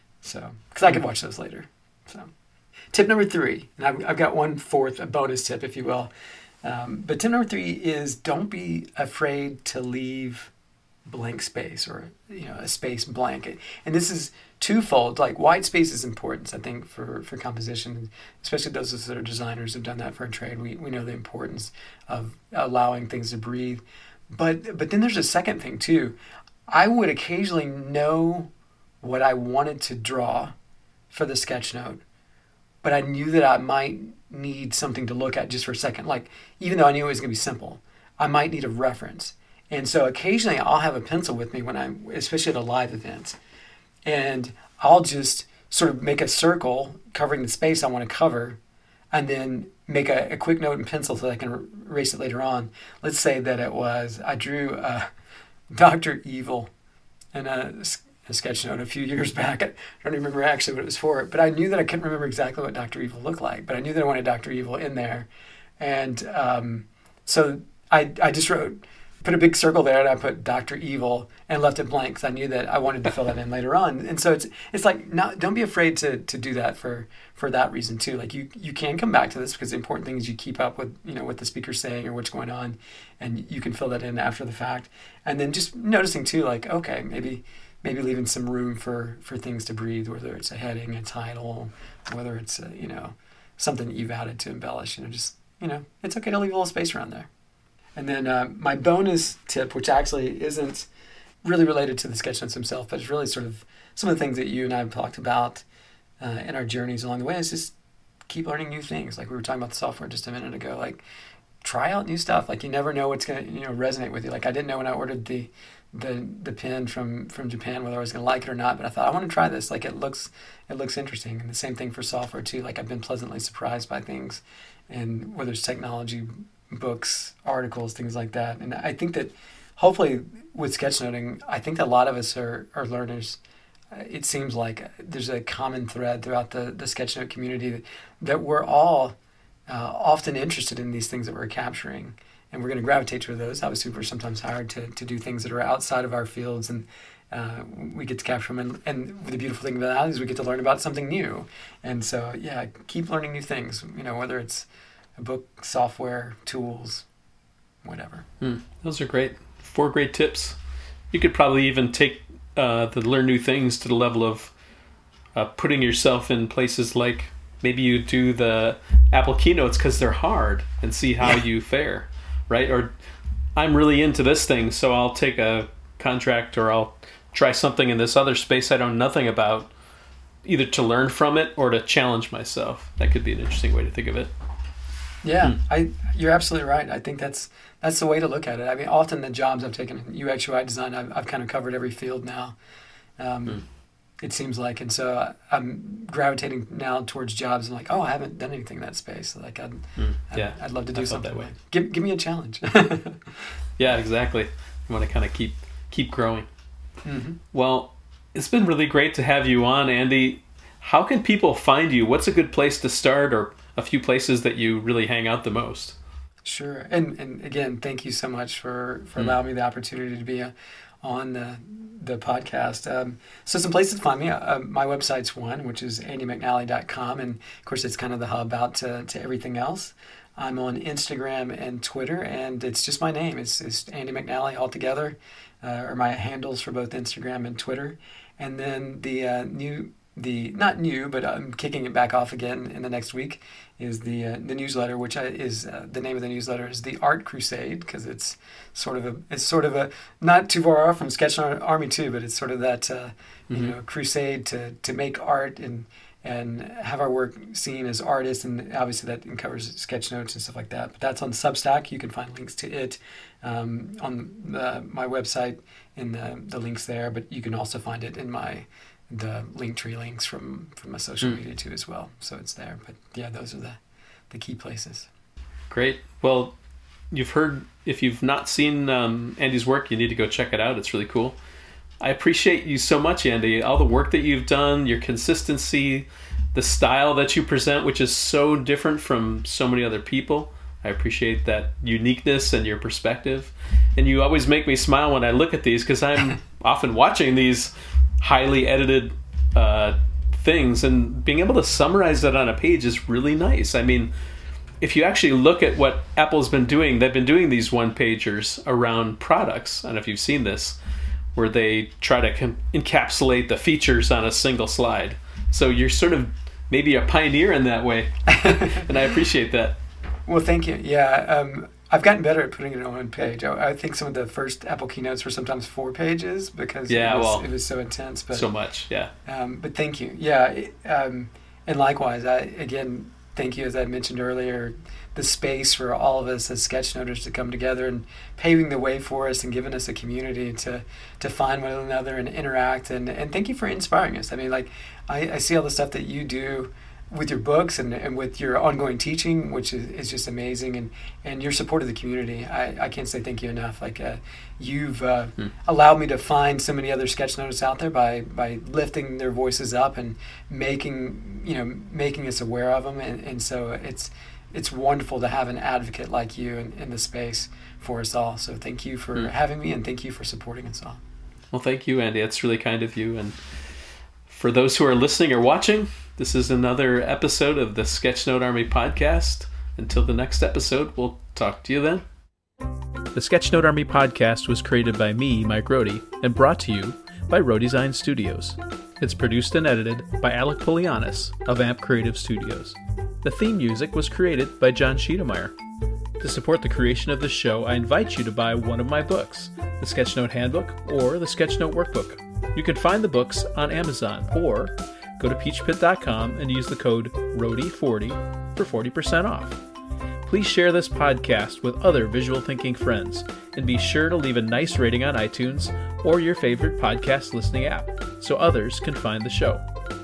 So because I could watch those later. So tip number three, and I've, I've got one fourth, a bonus tip, if you will. Um, but tip number three is don't be afraid to leave blank space or, you know, a space blank. And this is twofold. Like white space is important, I think, for, for composition, especially those of us that are designers who've done that for a trade. We we know the importance of allowing things to breathe. But but then there's a second thing too. I would occasionally know what I wanted to draw for the sketch note, but I knew that I might need something to look at just for a second. Like, even though I knew it was going to be simple, I might need a reference. And so occasionally I'll have a pencil with me when I'm, especially at a live event, and I'll just sort of make a circle covering the space I want to cover, and then make a, a quick note in pencil so that I can erase it later on. Let's say that it was, I drew uh, Doctor Evil in a, a sketch note a few years back. I don't remember actually what it was for, but I knew that I couldn't remember exactly what Doctor Evil looked like, but I knew that I wanted Doctor Evil in there. And um, so I I just wrote, put a big circle there, and I put Doctor Evil and left it blank because I knew that I wanted to fill that in later on. And so it's it's like, not, don't be afraid to to do that for for that reason too. Like you you can come back to this because the important thing is you keep up with, you know, what the speaker's saying or what's going on, and you can fill that in after the fact. And then just noticing too, like, okay, maybe maybe leaving some room for for things to breathe, whether it's a heading, a title, whether it's a, you know, something that you've added to embellish. You know, just, you know, it's okay to leave a little space around there. And then uh, my bonus tip, which actually isn't really related to the sketch notes themselves, but it's really sort of some of the things that you and I have talked about uh, in our journeys along the way, is just keep learning new things. Like we were talking about the software just a minute ago. Like, try out new stuff. Like, you never know what's going to, you know, resonate with you. Like, I didn't know when I ordered the the the pen from from Japan whether I was going to like it or not, but I thought, I want to try this. Like, it looks it looks interesting. And the same thing for software too. Like, I've been pleasantly surprised by things, and whether it's technology, books, articles, things like that. And I think that hopefully with sketchnoting, I think that a lot of us are, are learners. It seems like there's a common thread throughout the, the sketchnote community that, that we're all uh, often interested in these things that we're capturing, and we're going to gravitate toward those. Obviously, we're sometimes hired to, to do things that are outside of our fields, and uh, we get to capture them. And, and the beautiful thing about that is we get to learn about something new. And so, yeah, keep learning new things, you know, whether it's a book, software, tools, whatever. Hmm. Those are great. Four great tips. You could probably even take uh, the learn new things to the level of uh, putting yourself in places like maybe you do the Apple keynotes because they're hard and see how yeah. you fare. right? Or I'm really into this thing, so I'll take a contract or I'll try something in this other space I know nothing about, either to learn from it or to challenge myself. That could be an interesting way to think of it. Yeah, hmm. I you're absolutely right. I think that's that's the way to look at it. I mean, often the jobs I've taken in U X U I design, I've, I've kind of covered every field now. Um, hmm. It seems like, and so I'm gravitating now towards jobs and like, oh, I haven't done anything in that space. Like, I'd, mm, yeah, I'd, I'd love to do something that way. Give, give me a challenge. Yeah, exactly. I want to kind of keep keep growing. Mm-hmm. Well, it's been really great to have you on, Andy. How can people find you? What's a good place to start, or a few places that you really hang out the most? Sure, and and again, thank you so much for for mm. allowing me the opportunity to be a, on the the podcast. Um, so some places to find me. Uh, my website's one, which is andy mcnally dot com, and of course it's kind of the hub out to, to everything else. I'm on Instagram and Twitter, and it's just my name. It's, it's Andy McNally altogether, uh, are my handles for both Instagram and Twitter. And then the uh, new, the not new, but I'm kicking it back off again in the next week, is the uh, the newsletter, which I, is uh, the name of the newsletter is the Art Crusade, because it's sort of a it's sort of a not too far off from Sketchnote Army too, but it's sort of that uh, mm-hmm. you know crusade to to make art and and have our work seen as artists, and obviously that covers sketch notes and stuff like that. But that's on Substack. You can find links to it um, on the, my website in the, the links there, but you can also find it in my the Linktree links from, from my social mm. media too as well. So it's there. But yeah, those are the, the key places. Great. Well, you've heard, if you've not seen um, Andy's work, you need to go check it out. It's really cool. I appreciate you so much, Andy. All the work that you've done, your consistency, the style that you present, which is so different from so many other people. I appreciate that uniqueness and your perspective. And you always make me smile when I look at these, because I'm often watching these highly edited uh, things, and being able to summarize that on a page is really nice. I mean, if you actually look at what Apple's been doing, they've been doing these one-pagers around products. I don't know if you've seen this, where they try to com- encapsulate the features on a single slide. So you're sort of maybe a pioneer in that way, and I appreciate that. Well, thank you. Yeah, um, I've gotten better at putting it on one page. I, I think some of the first Apple keynotes were sometimes four pages because yeah, it, was, well, it was so intense. But, so much, yeah. Um, but thank you. Yeah, it, um, and likewise, I, again, thank you, as I mentioned earlier, the space for all of us as sketchnoters to come together and paving the way for us and giving us a community to to find one another and interact. And, and thank you for inspiring us. I mean, like, I, I see all the stuff that you do with your books and, and with your ongoing teaching, which is, is just amazing, and, and your support of the community. I, I can't say thank you enough. Like uh, you've uh, hmm. allowed me to find so many other sketchnotists out there by, by lifting their voices up and making you know making us aware of them, and, and so it's it's wonderful to have an advocate like you in, in the space for us all. So thank you for hmm. having me, and thank you for supporting us all. Well, thank you, Andy. That's really kind of you. And for those who are listening or watching, this is another episode of the Sketchnote Army podcast. Until the next episode, we'll talk to you then. The Sketchnote Army podcast was created by me, Mike Rohde, and brought to you by Rohdesign Studios. It's produced and edited by Alec Polianis of Amp Creative Studios. The theme music was created by John Schiedermeyer. To support the creation of this show, I invite you to buy one of my books, the Sketchnote Handbook or the Sketchnote Workbook. You can find the books on Amazon, or go to peach pit dot com and use the code Rohde forty for forty percent off. Please share this podcast with other visual thinking friends, and be sure to leave a nice rating on iTunes or your favorite podcast listening app so others can find the show.